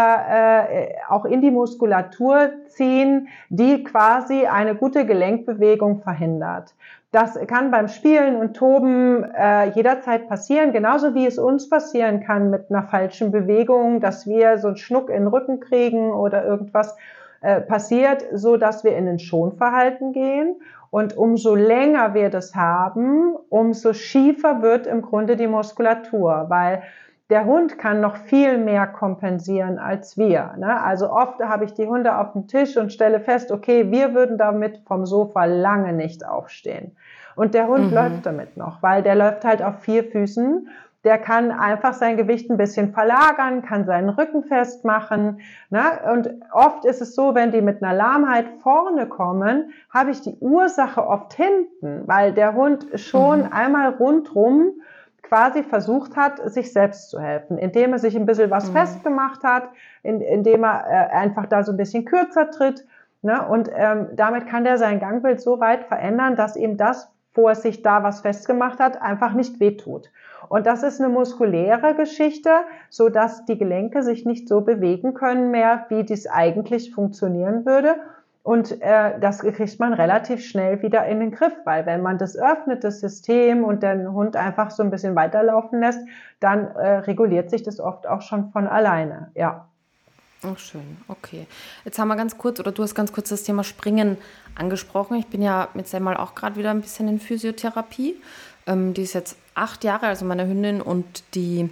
äh, äh, auch in die Muskulatur ziehen, die quasi eine gute Gelenkbewegung verhindert. Das kann beim Spielen und Toben äh, jederzeit passieren, genauso wie es uns passieren kann mit einer falschen Bewegung, dass wir so einen Schnuck in den Rücken kriegen oder irgendwas äh, passiert, so dass wir in ein Schonverhalten gehen. Und umso länger wir das haben, umso schiefer wird im Grunde die Muskulatur, weil der Hund kann noch viel mehr kompensieren als wir. Ne? Also oft habe ich die Hunde auf dem Tisch und stelle fest, okay, wir würden damit vom Sofa lange nicht aufstehen. Und der Hund läuft damit noch, weil der läuft halt auf vier Füßen. Der kann einfach sein Gewicht ein bisschen verlagern, kann seinen Rücken festmachen. Ne? Und oft ist es so, wenn die mit einer Lahmheit vorne kommen, habe ich die Ursache oft hinten, weil der Hund schon einmal rundrum quasi versucht hat, sich selbst zu helfen, indem er sich ein bisschen was festgemacht hat, in, indem er äh, einfach da so ein bisschen kürzer tritt. Ne? Und ähm, damit kann der sein Gangbild so weit verändern, dass ihm das, wo er sich da was festgemacht hat, einfach nicht wehtut. Und das ist eine muskuläre Geschichte, so dass die Gelenke sich nicht so bewegen können mehr, wie dies eigentlich funktionieren würde. Und äh, das kriegt man relativ schnell wieder in den Griff, weil wenn man das öffnet, das System, und den Hund einfach so ein bisschen weiterlaufen lässt, dann äh, reguliert sich das oft auch schon von alleine. Ja. Oh, schön, okay. Jetzt haben wir ganz kurz, oder du hast ganz kurz das Thema Springen angesprochen. Ich bin ja mit Semmel auch gerade wieder ein bisschen in Physiotherapie. Ähm, die ist jetzt acht Jahre, also meine Hündin, und die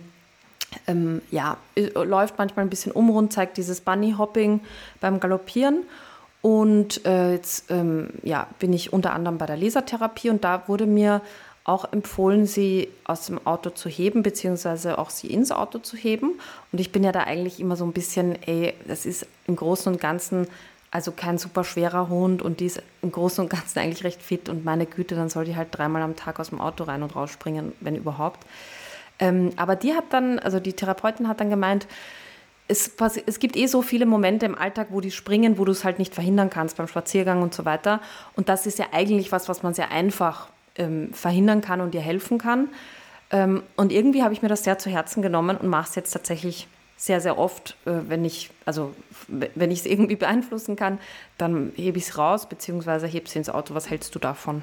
ähm, ja, äh, läuft manchmal ein bisschen unrund, zeigt dieses Bunny-Hopping beim Galoppieren. Und äh, jetzt ähm, ja, bin ich unter anderem bei der Lasertherapie, und da wurde mir auch empfohlen, sie aus dem Auto zu heben, beziehungsweise auch sie ins Auto zu heben. Und ich bin ja da eigentlich immer so ein bisschen, ey, das ist im Großen und Ganzen also kein super schwerer Hund, und die ist im Großen und Ganzen eigentlich recht fit, und meine Güte, dann soll die halt dreimal am Tag aus dem Auto rein und rausspringen, wenn überhaupt. Ähm, aber die hat dann, also die Therapeutin hat dann gemeint, es, passi- es gibt eh so viele Momente im Alltag, wo die springen, wo du es halt nicht verhindern kannst beim Spaziergang und so weiter. Und das ist ja eigentlich was, was man sehr einfach ähm, verhindern kann und dir helfen kann. Ähm, und irgendwie habe ich mir das sehr zu Herzen genommen und mache es jetzt tatsächlich sehr, sehr oft, äh, wenn ich, also w- wenn ich es irgendwie beeinflussen kann, dann hebe ich es raus, beziehungsweise hebe es ins Auto. Was hältst du davon?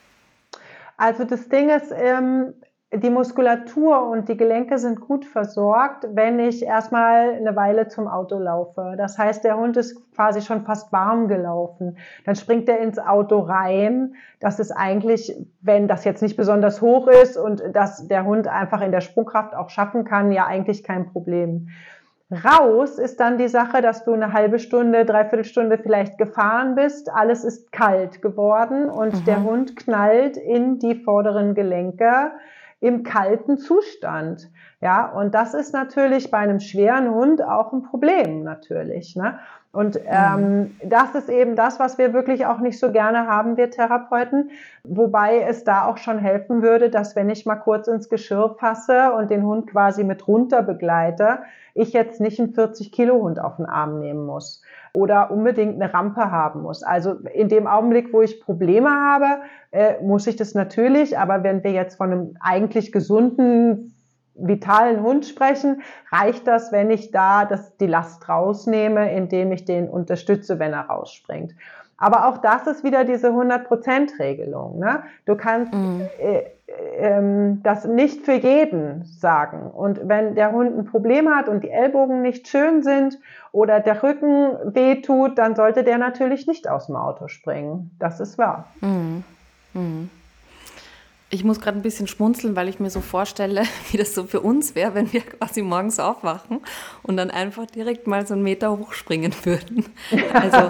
Also das Ding ist, ähm, die Muskulatur und die Gelenke sind gut versorgt, wenn ich erstmal eine Weile zum Auto laufe. Das heißt, der Hund ist quasi schon fast warm gelaufen. Dann springt er ins Auto rein. Das ist eigentlich, wenn das jetzt nicht besonders hoch ist und dass der Hund einfach in der Sprungkraft auch schaffen kann, ja eigentlich kein Problem. Raus ist dann die Sache, dass du eine halbe Stunde, dreiviertel Stunde vielleicht gefahren bist, alles ist kalt geworden und mhm. der Hund knallt in die vorderen Gelenke im kalten Zustand. Ja, und das ist natürlich bei einem schweren Hund auch ein Problem natürlich, ne? Und ähm, das ist eben das, was wir wirklich auch nicht so gerne haben, wir Therapeuten, wobei es da auch schon helfen würde, dass wenn ich mal kurz ins Geschirr fasse und den Hund quasi mit runter begleite, ich jetzt nicht einen vierzig-Kilo-Hund auf den Arm nehmen muss oder unbedingt eine Rampe haben muss. Also in dem Augenblick, wo ich Probleme habe, äh, muss ich das natürlich, aber wenn wir jetzt von einem eigentlich gesunden, vitalen Hund sprechen, reicht das, wenn ich da das, die Last rausnehme, indem ich den unterstütze, wenn er rausspringt. Aber auch das ist wieder diese hundert-Prozent-Regelung. Ne? Du kannst mm. äh, äh, das nicht für jeden sagen. Und wenn der Hund ein Problem hat und die Ellbogen nicht schön sind oder der Rücken wehtut, dann sollte der natürlich nicht aus dem Auto springen. Das ist wahr. Mm. Mm. Ich muss gerade ein bisschen schmunzeln, weil ich mir so vorstelle, wie das so für uns wäre, wenn wir quasi morgens aufwachen und dann einfach direkt mal so einen Meter hochspringen würden. Also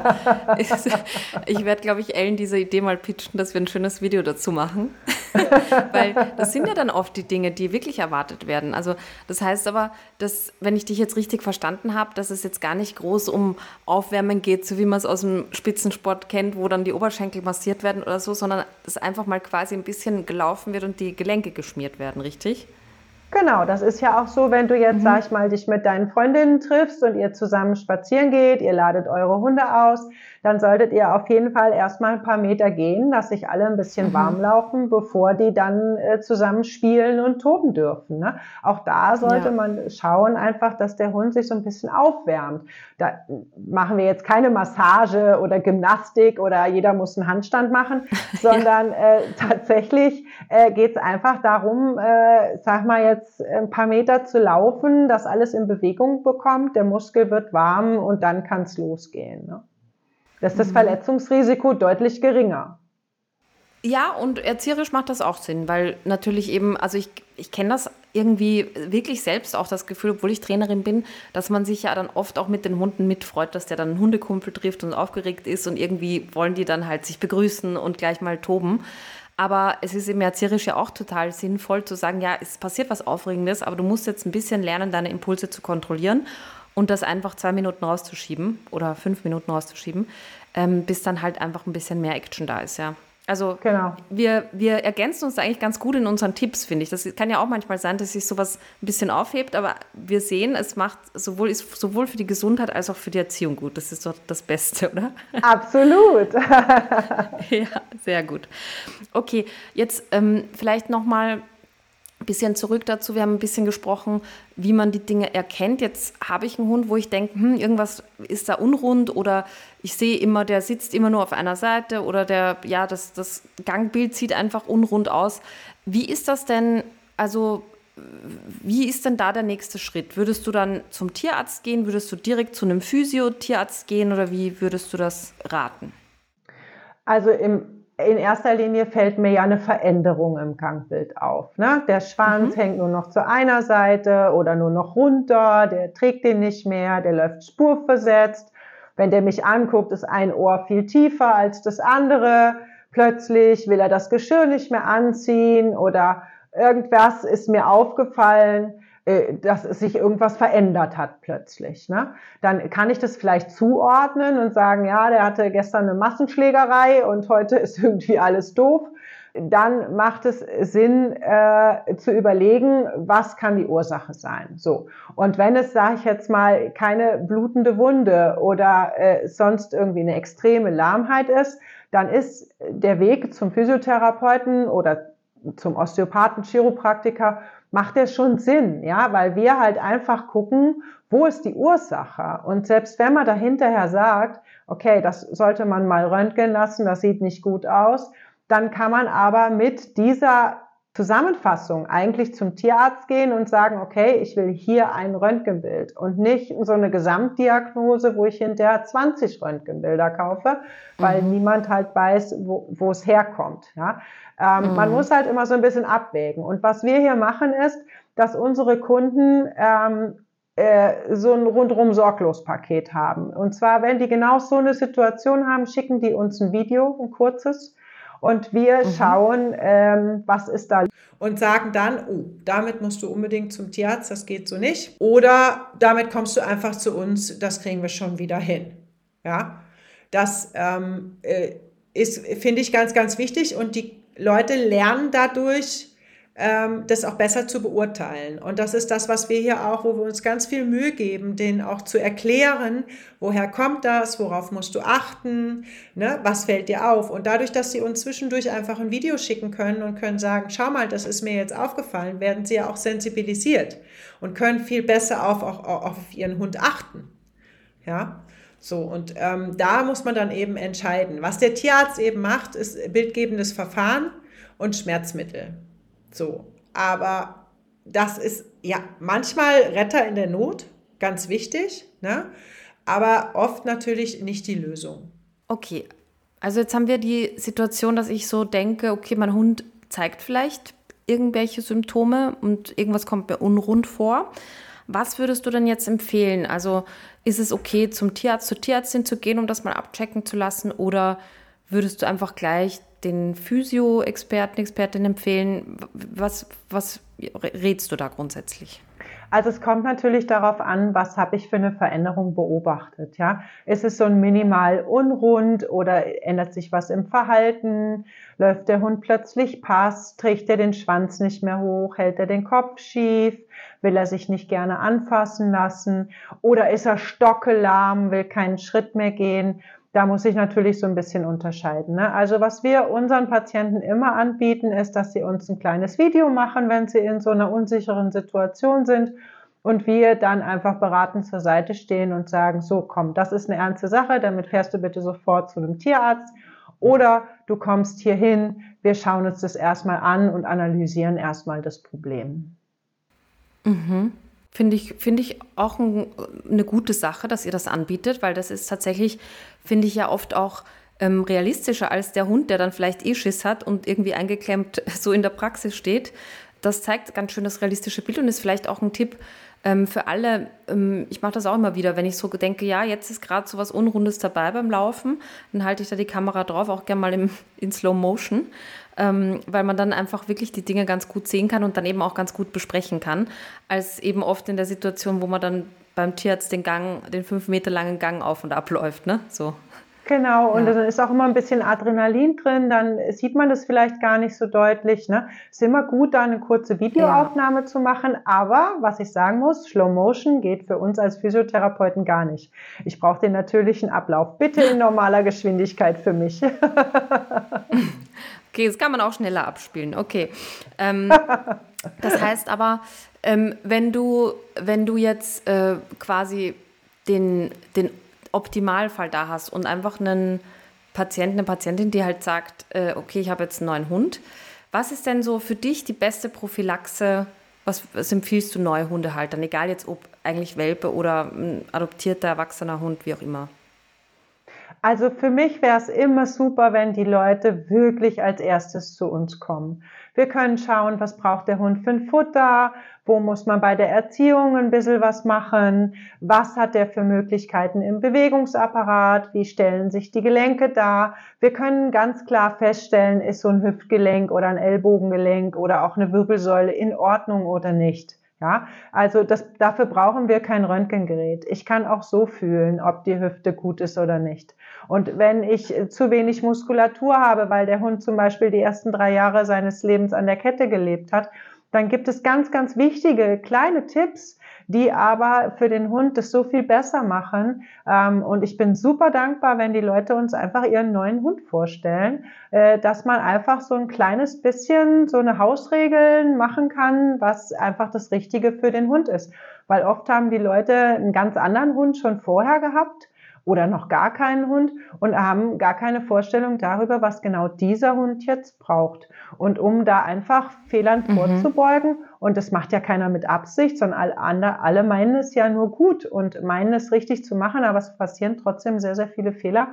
ich werde, glaube ich, Ellen diese Idee mal pitchen, dass wir ein schönes Video dazu machen. Weil das sind ja dann oft die Dinge, die wirklich erwartet werden. Also das heißt aber, dass, wenn ich dich jetzt richtig verstanden habe, dass es jetzt gar nicht groß um Aufwärmen geht, so wie man es aus dem Spitzensport kennt, wo dann die Oberschenkel massiert werden oder so, sondern es einfach mal quasi ein bisschen gelaufen wird und die Gelenke geschmiert werden, richtig? Genau, das ist ja auch so, wenn du jetzt, mhm. sag ich mal, dich mit deinen Freundinnen triffst und ihr zusammen spazieren geht, ihr ladet eure Hunde aus, dann solltet ihr auf jeden Fall erstmal ein paar Meter gehen, dass sich alle ein bisschen mhm. warm laufen, bevor die dann äh, zusammen spielen und toben dürfen. Ne? Auch da sollte ja. man schauen einfach, dass der Hund sich so ein bisschen aufwärmt. Da machen wir jetzt keine Massage oder Gymnastik oder jeder muss einen Handstand machen, sondern ja. äh, tatsächlich äh, geht es einfach darum, äh, sag mal jetzt, ein paar Meter zu laufen, dass alles in Bewegung bekommt, der Muskel wird warm und dann kann es losgehen. Ne? Da ist das mhm. Verletzungsrisiko deutlich geringer. Ja, und erzieherisch macht das auch Sinn, weil natürlich eben, also ich, ich kenne das irgendwie wirklich selbst auch das Gefühl, obwohl ich Trainerin bin, dass man sich ja dann oft auch mit den Hunden mitfreut, dass der dann einen Hundekumpel trifft und aufgeregt ist und irgendwie wollen die dann halt sich begrüßen und gleich mal toben. Aber es ist im erzieherisch ja auch total sinnvoll zu sagen, ja, es passiert was Aufregendes, aber du musst jetzt ein bisschen lernen, deine Impulse zu kontrollieren und das einfach zwei Minuten rauszuschieben oder fünf Minuten rauszuschieben, ähm, bis dann halt einfach ein bisschen mehr Action da ist, ja. Also genau. wir, wir ergänzen uns eigentlich ganz gut in unseren Tipps, finde ich. Das kann ja auch manchmal sein, dass sich sowas ein bisschen aufhebt, aber wir sehen, es macht sowohl, ist sowohl für die Gesundheit als auch für die Erziehung gut. Das ist doch das Beste, oder? Absolut. Ja, sehr gut. Okay, jetzt ähm, vielleicht nochmal ein bisschen zurück dazu. Wir haben ein bisschen gesprochen, wie man die Dinge erkennt. Jetzt habe ich einen Hund, wo ich denke, hm, irgendwas ist da unrund oder ich sehe immer, der sitzt immer nur auf einer Seite oder der, ja, das, das Gangbild sieht einfach unrund aus. Wie ist das denn, also wie ist denn da der nächste Schritt? Würdest du dann zum Tierarzt gehen? Würdest du direkt zu einem Physio-Tierarzt gehen oder wie würdest du das raten? Also im In erster Linie fällt mir ja eine Veränderung im Gangbild auf. Ne? Der Schwanz mhm. hängt nur noch zu einer Seite oder nur noch runter, der trägt den nicht mehr, der läuft spurversetzt. Wenn der mich anguckt, ist ein Ohr viel tiefer als das andere. Plötzlich will er das Geschirr nicht mehr anziehen oder irgendwas ist mir aufgefallen, dass es sich irgendwas verändert hat plötzlich. Ne? Dann kann ich das vielleicht zuordnen und sagen, ja, der hatte gestern eine Massenschlägerei und heute ist irgendwie alles doof. Dann macht es Sinn, äh, zu überlegen, was kann die Ursache sein. So. Und wenn es, sage ich jetzt mal, keine blutende Wunde oder äh, sonst irgendwie eine extreme Lahmheit ist, dann ist der Weg zum Physiotherapeuten oder zum Osteopathen, Chiropraktiker, macht der schon Sinn, ja, weil wir halt einfach gucken, wo ist die Ursache? Und selbst wenn man da hinterher sagt, okay, das sollte man mal röntgen lassen, das sieht nicht gut aus, dann kann man aber mit dieser Zusammenfassung eigentlich zum Tierarzt gehen und sagen, okay, ich will hier ein Röntgenbild und nicht so eine Gesamtdiagnose, wo ich hinterher zwanzig Röntgenbilder kaufe, weil mhm. niemand halt weiß, wo, wo es herkommt. Ja? Ähm, mhm. Man muss halt immer so ein bisschen abwägen. Und was wir hier machen ist, dass unsere Kunden ähm, äh, so ein rundrum sorglos Paket haben. Und zwar, wenn die genau so eine Situation haben, schicken die uns ein Video, ein kurzes, und wir Mhm. schauen, ähm, was ist da. Und sagen dann, oh, damit musst du unbedingt zum Tierarzt, das geht so nicht. Oder damit kommst du einfach zu uns, das kriegen wir schon wieder hin. Ja, das ähm, äh, ist, finde ich, ganz, ganz wichtig. Und die Leute lernen dadurch, ähm, das auch besser zu beurteilen. Und das ist das, was wir hier auch, wo wir uns ganz viel Mühe geben, denen auch zu erklären, woher kommt das, worauf musst du achten, ne, was fällt dir auf. Und dadurch, dass sie uns zwischendurch einfach ein Video schicken können und können sagen, schau mal, das ist mir jetzt aufgefallen, werden sie ja auch sensibilisiert und können viel besser auf, auch, auch auf ihren Hund achten. Ja, so, und ähm, da muss man dann eben entscheiden. Was der Tierarzt eben macht, ist bildgebendes Verfahren und Schmerzmittel. So, aber das ist ja manchmal Retter in der Not, ganz wichtig, ne? Aber oft natürlich nicht die Lösung. Okay, also jetzt haben wir die Situation, dass ich so denke, okay, mein Hund zeigt vielleicht irgendwelche Symptome und irgendwas kommt mir unrund vor. Was würdest du denn jetzt empfehlen? Also ist es okay, zum Tierarzt, zur Tierärztin zu gehen, um das mal abchecken zu lassen? Oder würdest du einfach gleich den Physio-Experten, Expertin empfehlen? Was, was rätst du da grundsätzlich? Also es kommt natürlich darauf an, was habe ich für eine Veränderung beobachtet, ja? Ist es so ein minimal unrund oder ändert sich was im Verhalten? Läuft der Hund plötzlich Pass? Trägt er den Schwanz nicht mehr hoch? Hält er den Kopf schief? Will er sich nicht gerne anfassen lassen? Oder ist er stockelahm, will keinen Schritt mehr gehen? Da muss ich natürlich so ein bisschen unterscheiden, ne? Also was wir unseren Patienten immer anbieten, ist, dass sie uns ein kleines Video machen, wenn sie in so einer unsicheren Situation sind und wir dann einfach beratend zur Seite stehen und sagen, so komm, das ist eine ernste Sache, damit fährst du bitte sofort zu einem Tierarzt oder du kommst hier hin, wir schauen uns das erstmal an und analysieren erstmal das Problem. Mhm. Finde ich, finde ich auch ein, eine gute Sache, dass ihr das anbietet, weil das ist tatsächlich, finde ich ja oft auch ähm, realistischer als der Hund, der dann vielleicht eh Schiss hat und irgendwie eingeklemmt so in der Praxis steht. Das zeigt ganz schön das realistische Bild und ist vielleicht auch ein Tipp ähm, für alle. Ähm, ich mache das auch immer wieder, wenn ich so denke, ja, jetzt ist gerade so was Unrundes dabei beim Laufen, dann halte ich da die Kamera drauf, auch gerne mal im, in Slow Motion. Ähm, weil man dann einfach wirklich die Dinge ganz gut sehen kann und dann eben auch ganz gut besprechen kann, als eben oft in der Situation, wo man dann beim Tierarzt den Gang, den fünf Meter langen Gang auf und ab läuft, ne? So. Genau, und Ja. dann ist auch immer ein bisschen Adrenalin drin, dann sieht man das vielleicht gar nicht so deutlich, ne? Ist immer gut, da eine kurze Ja. Videoaufnahme zu machen, aber was ich sagen muss, Slow Motion geht für uns als Physiotherapeuten gar nicht. Ich brauche den natürlichen Ablauf. Bitte in normaler Geschwindigkeit für mich. Okay, das kann man auch schneller abspielen. Okay. Ähm, das heißt aber, ähm, wenn du, wenn du jetzt äh, quasi den, den Optimalfall da hast und einfach einen Patienten, eine Patientin, die halt sagt, äh, okay, ich habe jetzt einen neuen Hund. Was ist denn so für dich die beste Prophylaxe? Was, was empfiehlst du Neuhundehaltern? Egal jetzt, ob eigentlich Welpe oder ein adoptierter, erwachsener Hund, wie auch immer. Also für mich wäre es immer super, wenn die Leute wirklich als erstes zu uns kommen. Wir können schauen, was braucht der Hund für ein Futter, wo muss man bei der Erziehung ein bisschen was machen, was hat der für Möglichkeiten im Bewegungsapparat, wie stellen sich die Gelenke dar. Wir können ganz klar feststellen, ist so ein Hüftgelenk oder ein Ellbogengelenk oder auch eine Wirbelsäule in Ordnung oder nicht. Ja, also das, dafür brauchen wir kein Röntgengerät. Ich kann auch so fühlen, ob die Hüfte gut ist oder nicht. Und wenn ich zu wenig Muskulatur habe, weil der Hund zum Beispiel die ersten drei Jahre seines Lebens an der Kette gelebt hat, dann gibt es ganz, ganz wichtige kleine Tipps, die aber für den Hund das so viel besser machen. Und ich bin super dankbar, wenn die Leute uns einfach ihren neuen Hund vorstellen, dass man einfach so ein kleines bisschen so eine Hausregeln machen kann, was einfach das Richtige für den Hund ist. Weil oft haben die Leute einen ganz anderen Hund schon vorher gehabt oder noch gar keinen Hund und haben gar keine Vorstellung darüber, was genau dieser Hund jetzt braucht. Und um da einfach Fehlern vorzubeugen, und das macht ja keiner mit Absicht, sondern alle, alle meinen es ja nur gut und meinen es richtig zu machen, aber es passieren trotzdem sehr, sehr viele Fehler.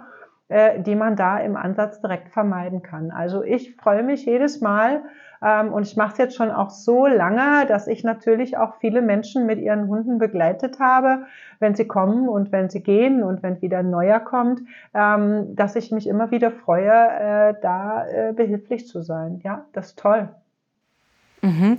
äh, die man da im Ansatz direkt vermeiden kann. Also ich freue mich jedes Mal, ähm, und ich mache es jetzt schon auch so lange, dass ich natürlich auch viele Menschen mit ihren Hunden begleitet habe, wenn sie kommen und wenn sie gehen und wenn wieder ein neuer kommt, ähm, dass ich mich immer wieder freue, äh, da äh, behilflich zu sein. Ja, das ist toll. Mhm.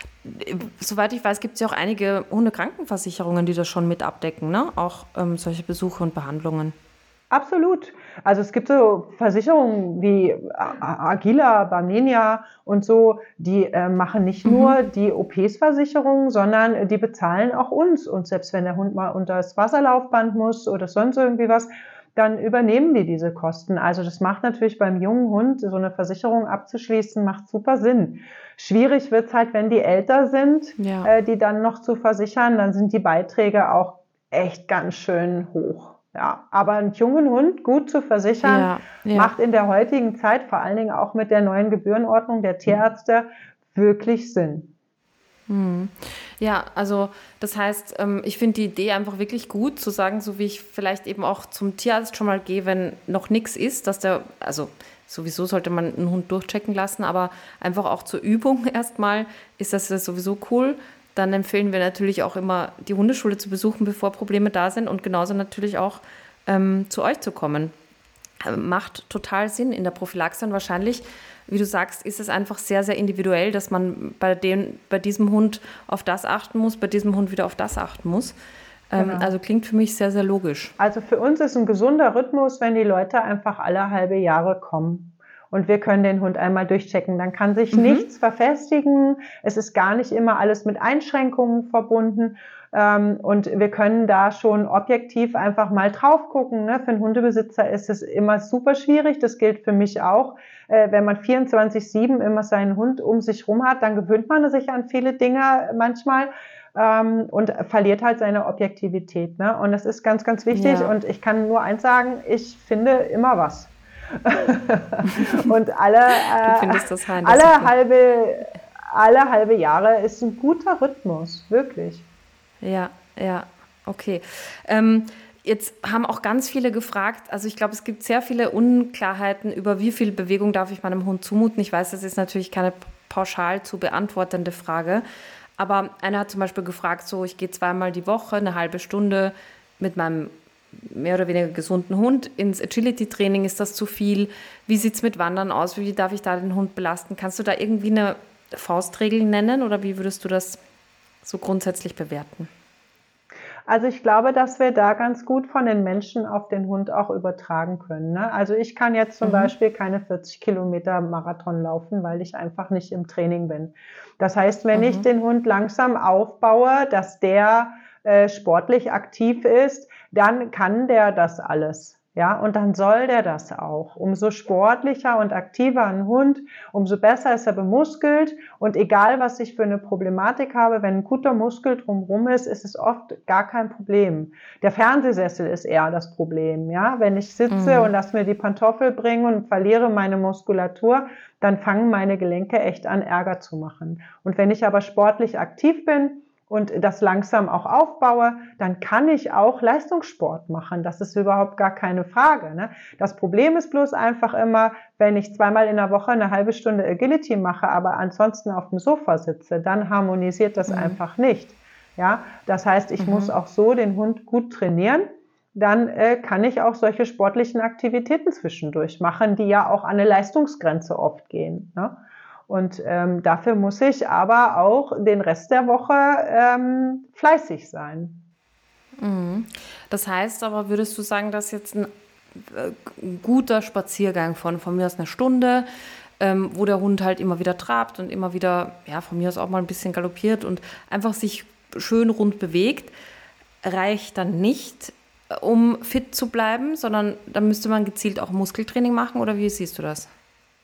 Soweit ich weiß, gibt es ja auch einige Hundekrankenversicherungen, die das schon mit abdecken, ne? Auch ähm, solche Besuche und Behandlungen. Absolut. Also es gibt so Versicherungen wie Agila, Barmenia und so, die äh, machen nicht Mhm. nur die O Ps-Versicherung, sondern die bezahlen auch uns. Und selbst wenn der Hund mal unter das Wasserlaufband muss oder sonst irgendwie was, dann übernehmen die diese Kosten. Also das macht natürlich beim jungen Hund, so eine Versicherung abzuschließen, macht super Sinn. Schwierig wird's halt, wenn die älter sind, Ja, äh, die dann noch zu versichern, dann sind die Beiträge auch echt ganz schön hoch. Ja, aber einen jungen Hund gut zu versichern, ja, ja. macht in der heutigen Zeit, vor allen Dingen auch mit der neuen Gebührenordnung der Tierärzte, wirklich Sinn. Mhm. Ja, also das heißt, ähm, ich finde die Idee einfach wirklich gut, zu sagen, so wie ich vielleicht eben auch zum Tierarzt schon mal gehe, wenn noch nichts ist, dass der, also sowieso sollte man einen Hund durchchecken lassen, aber einfach auch zur Übung erstmal ist das ja sowieso cool. Dann empfehlen wir natürlich auch immer, die Hundeschule zu besuchen, bevor Probleme da sind und genauso natürlich auch ähm, zu euch zu kommen. Äh, Macht total Sinn in der Prophylaxe und wahrscheinlich, wie du sagst, ist es einfach sehr, sehr individuell, dass man bei, dem, bei diesem Hund auf das achten muss, bei diesem Hund wieder auf das achten muss. Ähm, Genau. also klingt für mich sehr, sehr logisch. Also für uns ist ein gesunder Rhythmus, wenn die Leute einfach alle halbe Jahre kommen und wir können den Hund einmal durchchecken. Dann kann sich Mhm. nichts verfestigen. Es ist gar nicht immer alles mit Einschränkungen verbunden. Ähm, Und wir können da schon objektiv einfach mal drauf gucken. Ne? Für einen Hundebesitzer ist es immer super schwierig. Das gilt für mich auch. Äh, Wenn man vierundzwanzig sieben immer seinen Hund um sich rum hat, dann gewöhnt man sich an viele Dinge manchmal ähm, und verliert halt seine Objektivität. Ne? Und das ist ganz, ganz wichtig. Ja, Und ich kann nur eins sagen, ich finde immer was. Und alle, du äh, findest das Hein, das alle super. halbe, alle halbe Jahre ist ein guter Rhythmus, wirklich. Ja, ja, okay. Ähm, jetzt haben auch ganz viele gefragt, also ich glaube, es gibt sehr viele Unklarheiten über wie viel Bewegung darf ich meinem Hund zumuten. Ich weiß, das ist natürlich keine pauschal zu beantwortende Frage, aber einer hat zum Beispiel gefragt, so ich gehe zweimal die Woche eine halbe Stunde mit meinem mehr oder weniger gesunden Hund ins Agility-Training, ist das zu viel? Wie sieht es mit Wandern aus? Wie darf ich da den Hund belasten? Kannst du da irgendwie eine Faustregel nennen oder wie würdest du das so grundsätzlich bewerten? Also ich glaube, dass wir da ganz gut von den Menschen auf den Hund auch übertragen können. Ne? Also ich kann jetzt zum Mhm. Beispiel keine vierzig Kilometer Marathon laufen, weil ich einfach nicht im Training bin. Das heißt, wenn ich Mhm. den Hund langsam aufbaue, dass der äh, sportlich aktiv ist, dann kann der das alles. Ja, und dann soll der das auch. Umso sportlicher und aktiver ein Hund, umso besser ist er bemuskelt. Und egal, was ich für eine Problematik habe, wenn ein guter Muskel drumherum ist, ist es oft gar kein Problem. Der Fernsehsessel ist eher das Problem. Ja, wenn ich sitze und Mhm. lass mir die Pantoffel bringen und verliere meine Muskulatur, dann fangen meine Gelenke echt an, Ärger zu machen. Und wenn ich aber sportlich aktiv bin, und das langsam auch aufbaue, dann kann ich auch Leistungssport machen. Das ist überhaupt gar keine Frage. Ne? Das Problem ist bloß einfach immer, wenn ich zweimal in der Woche eine halbe Stunde Agility mache, aber ansonsten auf dem Sofa sitze, dann harmonisiert das Mhm. einfach nicht. Ja, das heißt, ich muss Mhm. auch so den Hund gut trainieren. Dann äh, kann ich auch solche sportlichen Aktivitäten zwischendurch machen, die ja auch an eine Leistungsgrenze oft gehen. Ne? Und ähm, dafür muss ich aber auch den Rest der Woche ähm, fleißig sein. Mhm. Das heißt aber, würdest du sagen, dass jetzt ein, äh, ein guter Spaziergang von, von mir aus einer Stunde, ähm, wo der Hund halt immer wieder trabt und immer wieder, ja, von mir aus auch mal ein bisschen galoppiert und einfach sich schön rund bewegt, reicht dann nicht, äh, um fit zu bleiben, sondern da müsste man gezielt auch Muskeltraining machen oder wie siehst du das?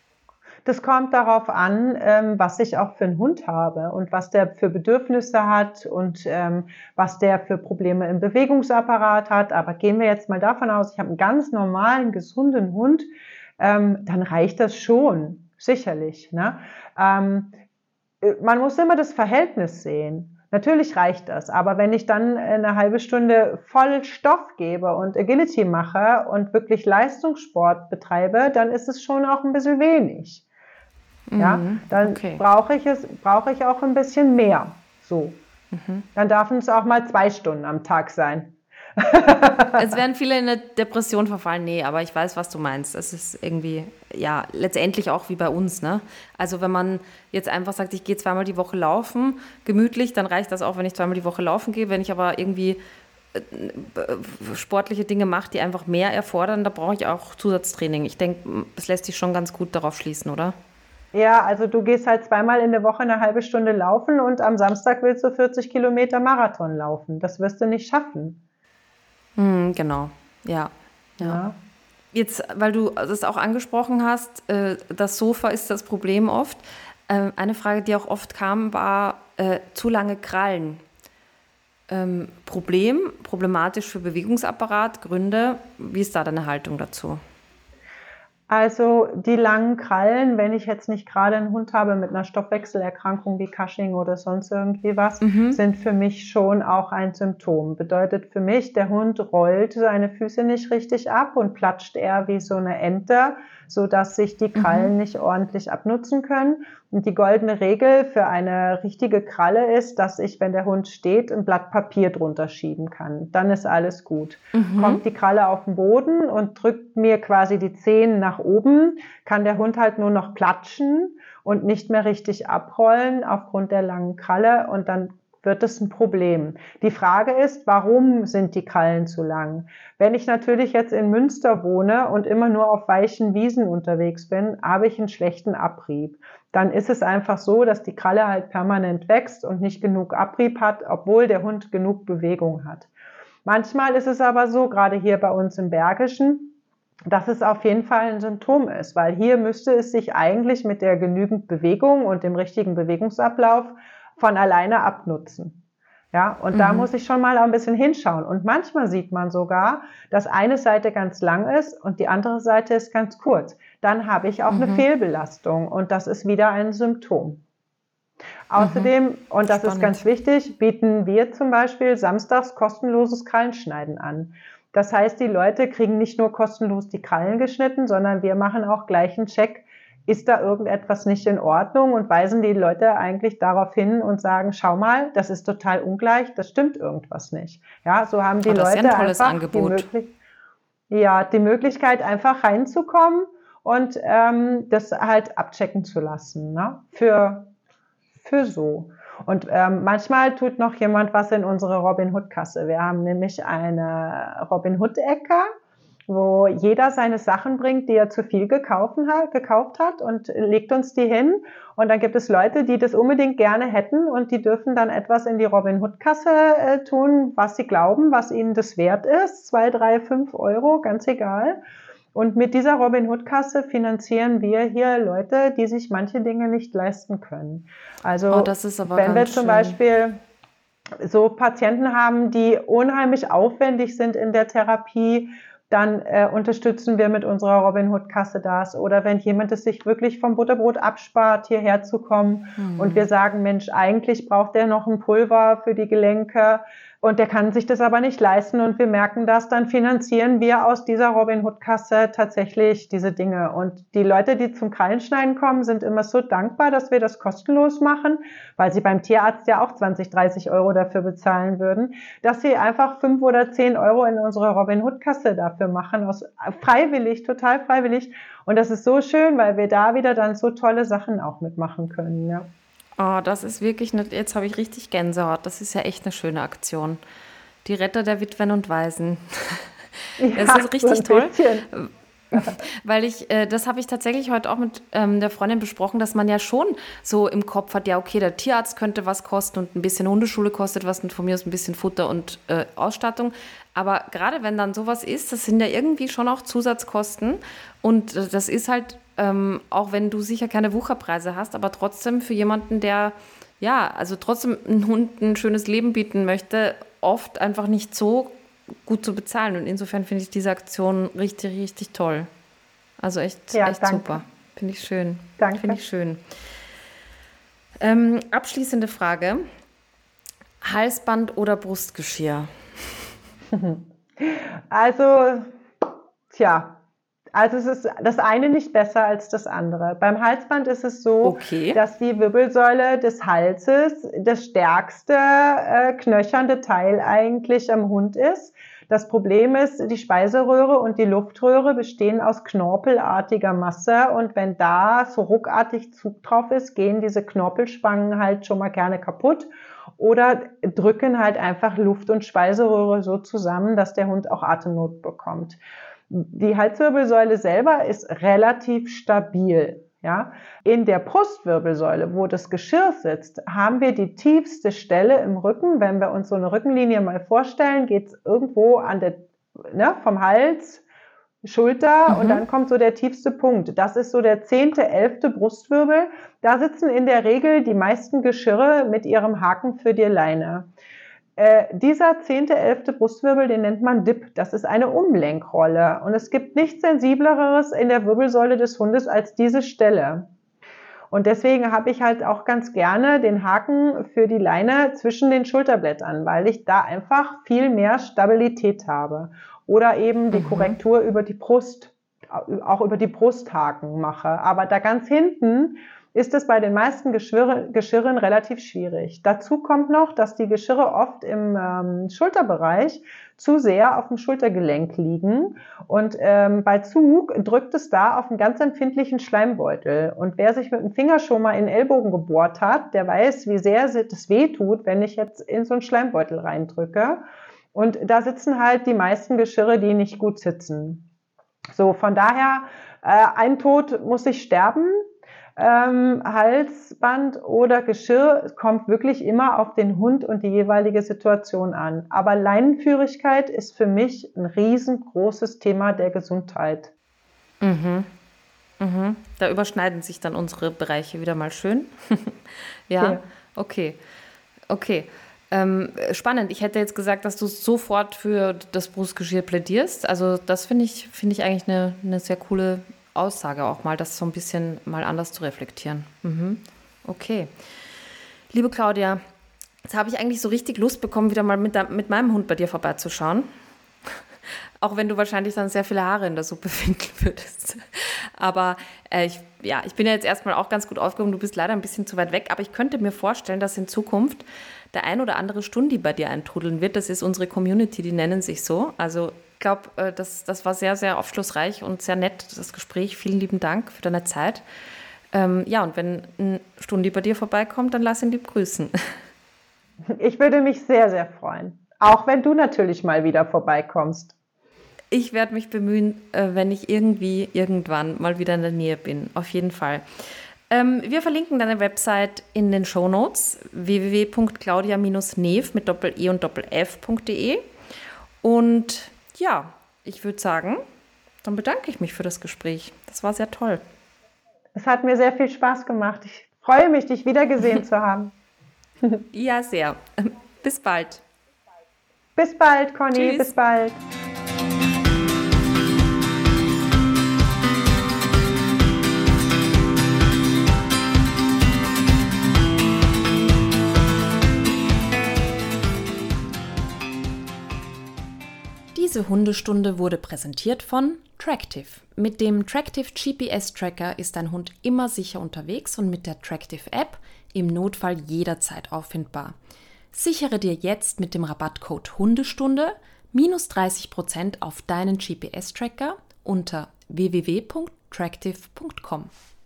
Das kommt darauf an, ähm, was ich auch für einen Hund habe und was der für Bedürfnisse hat und ähm, was der für Probleme im Bewegungsapparat hat. Aber gehen wir jetzt mal davon aus, ich habe einen ganz normalen, gesunden Hund, ähm, dann reicht das schon, sicherlich. Ne? Ähm, man muss immer das Verhältnis sehen. Natürlich reicht das, aber wenn ich dann eine halbe Stunde voll Stoff gebe und Agility mache und wirklich Leistungssport betreibe, dann ist es schon auch ein bisschen wenig. Ja, Mhm. dann Okay. brauche ich es, brauche ich auch ein bisschen mehr. So. Dann darf es auch mal zwei Stunden am Tag sein. Es werden viele in eine Depression verfallen. Nee, aber ich weiß, was du meinst. Es ist irgendwie, ja, letztendlich auch wie bei uns, ne? Also wenn man jetzt einfach sagt, ich gehe zweimal die Woche laufen, gemütlich, dann reicht das auch, wenn ich zweimal die Woche laufen gehe. Wenn ich aber irgendwie äh, sportliche Dinge mache, die einfach mehr erfordern, da brauche ich auch Zusatztraining. Ich denke, es lässt sich schon ganz gut darauf schließen, oder? Ja, also du gehst halt zweimal in der Woche eine halbe Stunde laufen und am Samstag willst du vierzig Kilometer Marathon laufen. Das wirst du nicht schaffen. Hm, genau, ja, ja. Ja. Jetzt, weil du das auch angesprochen hast, äh, das Sofa ist das Problem oft. Ähm, eine Frage, die auch oft kam, war äh, zu lange Krallen. Ähm, Problem, problematisch für Bewegungsapparat, Gründe. Wie ist da deine Haltung dazu? Also die langen Krallen, wenn ich jetzt nicht gerade einen Hund habe mit einer Stoffwechselerkrankung wie Cushing oder sonst irgendwie was, sind für mich schon auch ein Symptom. Bedeutet für mich, der Hund rollt seine Füße nicht richtig ab und platscht eher wie so eine Ente, sodass sich die Krallen nicht ordentlich abnutzen können. Und die goldene Regel für eine richtige Kralle ist, dass ich, wenn der Hund steht, ein Blatt Papier drunter schieben kann. Dann ist alles gut. Kommt die Kralle auf den Boden und drückt mir quasi die Zehen nach oben, kann der Hund halt nur noch platschen und nicht mehr richtig abrollen aufgrund der langen Kralle und dann wird es ein Problem. Die Frage ist, warum sind die Krallen zu lang? Wenn ich natürlich jetzt in Münster wohne und immer nur auf weichen Wiesen unterwegs bin, habe ich einen schlechten Abrieb. Dann ist es einfach so, dass die Kralle halt permanent wächst und nicht genug Abrieb hat, obwohl der Hund genug Bewegung hat. Manchmal ist es aber so, gerade hier bei uns im Bergischen, dass es auf jeden Fall ein Symptom ist, weil hier müsste es sich eigentlich mit der genügend Bewegung und dem richtigen Bewegungsablauf von alleine abnutzen. Ja, und da muss ich schon mal ein bisschen hinschauen. Und manchmal sieht man sogar, dass eine Seite ganz lang ist und die andere Seite ist ganz kurz. Dann habe ich auch eine Fehlbelastung und das ist wieder ein Symptom. Außerdem, und das ist ganz wichtig, bieten wir zum Beispiel samstags kostenloses Krallenschneiden an. Das heißt, die Leute kriegen nicht nur kostenlos die Krallen geschnitten, sondern wir machen auch gleich einen Check, ist da irgendetwas nicht in Ordnung und weisen die Leute eigentlich darauf hin und sagen, schau mal, das ist total ungleich, das stimmt irgendwas nicht. Ja, so haben die Oh, das ist ja Leute ein tolles einfach die, Angebot. möglich ja, die Möglichkeit, einfach reinzukommen und ähm, das halt abchecken zu lassen, ne? Für für so. Und ähm, manchmal tut noch jemand was in unsere Robin Hood Kasse. Wir haben nämlich eine Robin Hood Ecke, wo jeder seine Sachen bringt, die er zu viel gekauft hat, gekauft hat und legt uns die hin. Und dann gibt es Leute, die das unbedingt gerne hätten und die dürfen dann etwas in die Robin Hood Kasse äh, tun, was sie glauben, was ihnen das wert ist. Zwei, drei, fünf Euro, ganz egal. Und mit dieser Robin Hood Kasse finanzieren wir hier Leute, die sich manche Dinge nicht leisten können. Also Oh, das ist aber wenn wir ganz zum schön. Beispiel so Patienten haben, die unheimlich aufwendig sind in der Therapie, dann äh, unterstützen wir mit unserer Robin Hood Kasse das. Oder wenn jemand es sich wirklich vom Butterbrot abspart, hierher zu kommen und wir sagen, Mensch, eigentlich braucht der noch ein Pulver für die Gelenke und der kann sich das aber nicht leisten und wir merken das, dann finanzieren wir aus dieser Robin Hood Kasse tatsächlich diese Dinge. Und die Leute, die zum Krallenschneiden kommen, sind immer so dankbar, dass wir das kostenlos machen, weil sie beim Tierarzt ja auch zwanzig, dreißig Euro dafür bezahlen würden, dass sie einfach fünf oder zehn Euro in unsere Robin Hood Kasse dafür machen, aus, freiwillig, total freiwillig. Und das ist so schön, weil wir da wieder dann so tolle Sachen auch mitmachen können, ja. Oh, das ist wirklich, nicht, jetzt habe ich richtig Gänsehaut. Das ist ja echt eine schöne Aktion. Die Retter der Witwen und Waisen. Das Ja, ist richtig so ein toll. bisschen. Weil ich, äh, das habe ich tatsächlich heute auch mit ähm, der Freundin besprochen, dass man ja schon so im Kopf hat, ja okay, der Tierarzt könnte was kosten und ein bisschen Hundeschule kostet was und von mir aus ein bisschen Futter und äh, Ausstattung. Aber gerade wenn dann sowas ist, das sind ja irgendwie schon auch Zusatzkosten und äh, das ist halt, ähm, auch wenn du sicher keine Wucherpreise hast, aber trotzdem für jemanden, der ja, also trotzdem einen Hund ein schönes Leben bieten möchte, oft einfach nicht so gut zu bezahlen. Und insofern finde ich diese Aktion richtig, richtig toll. Also echt, Ja, echt danke. super. Finde ich schön. Danke. Finde ich schön. Ähm, abschließende Frage. Halsband oder Brustgeschirr? Also, tja, also es ist das eine nicht besser als das andere. Beim Halsband ist es so, Okay. dass die Wirbelsäule des Halses das stärkste äh, knöchernde Teil eigentlich am Hund ist. Das Problem ist, die Speiseröhre und die Luftröhre bestehen aus knorpelartiger Masse und wenn da so ruckartig Zug drauf ist, gehen diese Knorpelspangen halt schon mal gerne kaputt oder drücken halt einfach Luft und Speiseröhre so zusammen, dass der Hund auch Atemnot bekommt. Die Halswirbelsäule selber ist relativ stabil. Ja, in der Brustwirbelsäule, wo das Geschirr sitzt, haben wir die tiefste Stelle im Rücken. Wenn wir uns so eine Rückenlinie mal vorstellen, geht es irgendwo an der, ne, vom Hals, Schulter mhm. und dann kommt so der tiefste Punkt. Das ist so der zehnte, elfte Brustwirbel. Da sitzen in der Regel die meisten Geschirre mit ihrem Haken für die Leine. Äh, dieser zehnte, elfte Brustwirbel, den nennt man Dip. Das ist eine Umlenkrolle. Und es gibt nichts Sensibleres in der Wirbelsäule des Hundes als diese Stelle. Und deswegen habe ich halt auch ganz gerne den Haken für die Leine zwischen den Schulterblättern, weil ich da einfach viel mehr Stabilität habe. Oder eben die mhm. Korrektur über die Brust, auch über die Brusthaken mache. Aber da ganz hinten ist es bei den meisten Geschirre, Geschirren relativ schwierig. Dazu kommt noch, dass die Geschirre oft im ähm, Schulterbereich zu sehr auf dem Schultergelenk liegen und ähm, bei Zug drückt es da auf einen ganz empfindlichen Schleimbeutel. Und wer sich mit dem Finger schon mal in den Ellbogen gebohrt hat, der weiß, wie sehr es weh tut, wenn ich jetzt in so einen Schleimbeutel reindrücke. Und da sitzen halt die meisten Geschirre, die nicht gut sitzen. So, von daher, äh, ein Tod muss ich sterben. Ähm, Halsband oder Geschirr, es kommt wirklich immer auf den Hund und die jeweilige Situation an. Aber Leinenführigkeit ist für mich ein riesengroßes Thema der Gesundheit. Mhm. Mhm. Da überschneiden sich dann unsere Bereiche wieder mal schön. ja, ja, okay. Okay. Ähm, spannend. Ich hätte jetzt gesagt, dass du sofort für das Brustgeschirr plädierst. Also das finde ich, finde ich eigentlich eine, eine sehr coole Aussage auch mal, das so ein bisschen mal anders zu reflektieren. Mhm. Okay. Liebe Claudia, jetzt habe ich eigentlich so richtig Lust bekommen, wieder mal mit, de- mit meinem Hund bei dir vorbeizuschauen. Auch wenn du wahrscheinlich dann sehr viele Haare in der Suppe finden würdest. Aber äh, ich, ja, ich bin ja jetzt erstmal auch ganz gut aufgehoben. Du bist leider ein bisschen zu weit weg. Aber ich könnte mir vorstellen, dass in Zukunft der ein oder andere Stundi bei dir eintrudeln wird. Das ist unsere Community, die nennen sich so. Also ich glaube, äh, das, das war sehr, sehr aufschlussreich und sehr nett, das Gespräch. Vielen lieben Dank für deine Zeit. Ähm, ja, und wenn ein Stundi bei dir vorbeikommt, dann lass ihn lieb grüßen. Ich würde mich sehr, sehr freuen. Auch wenn du natürlich mal wieder vorbeikommst. Ich werde mich bemühen, wenn ich irgendwie irgendwann mal wieder in der Nähe bin. Auf jeden Fall. Ähm, wir verlinken deine Website in den Shownotes w w w punkt claudia Bindestrich neef mit Doppel-E und Doppel-F punkt de. Und ja, ich würde sagen, dann bedanke ich mich für das Gespräch. Das war sehr toll. Es hat mir sehr viel Spaß gemacht. Ich freue mich, dich wiedergesehen zu haben. Ja, sehr. Bis bald. Bis bald, Conny. Tschüss. Bis bald. Diese Hundestunde wurde präsentiert von Tractive. Mit dem Tractive G P S-Tracker ist dein Hund immer sicher unterwegs und mit der Tractive-App im Notfall jederzeit auffindbar. Sichere dir jetzt mit dem Rabattcode Hundestunde minus dreißig Prozent auf deinen G P S-Tracker unter w w w punkt tractive punkt com.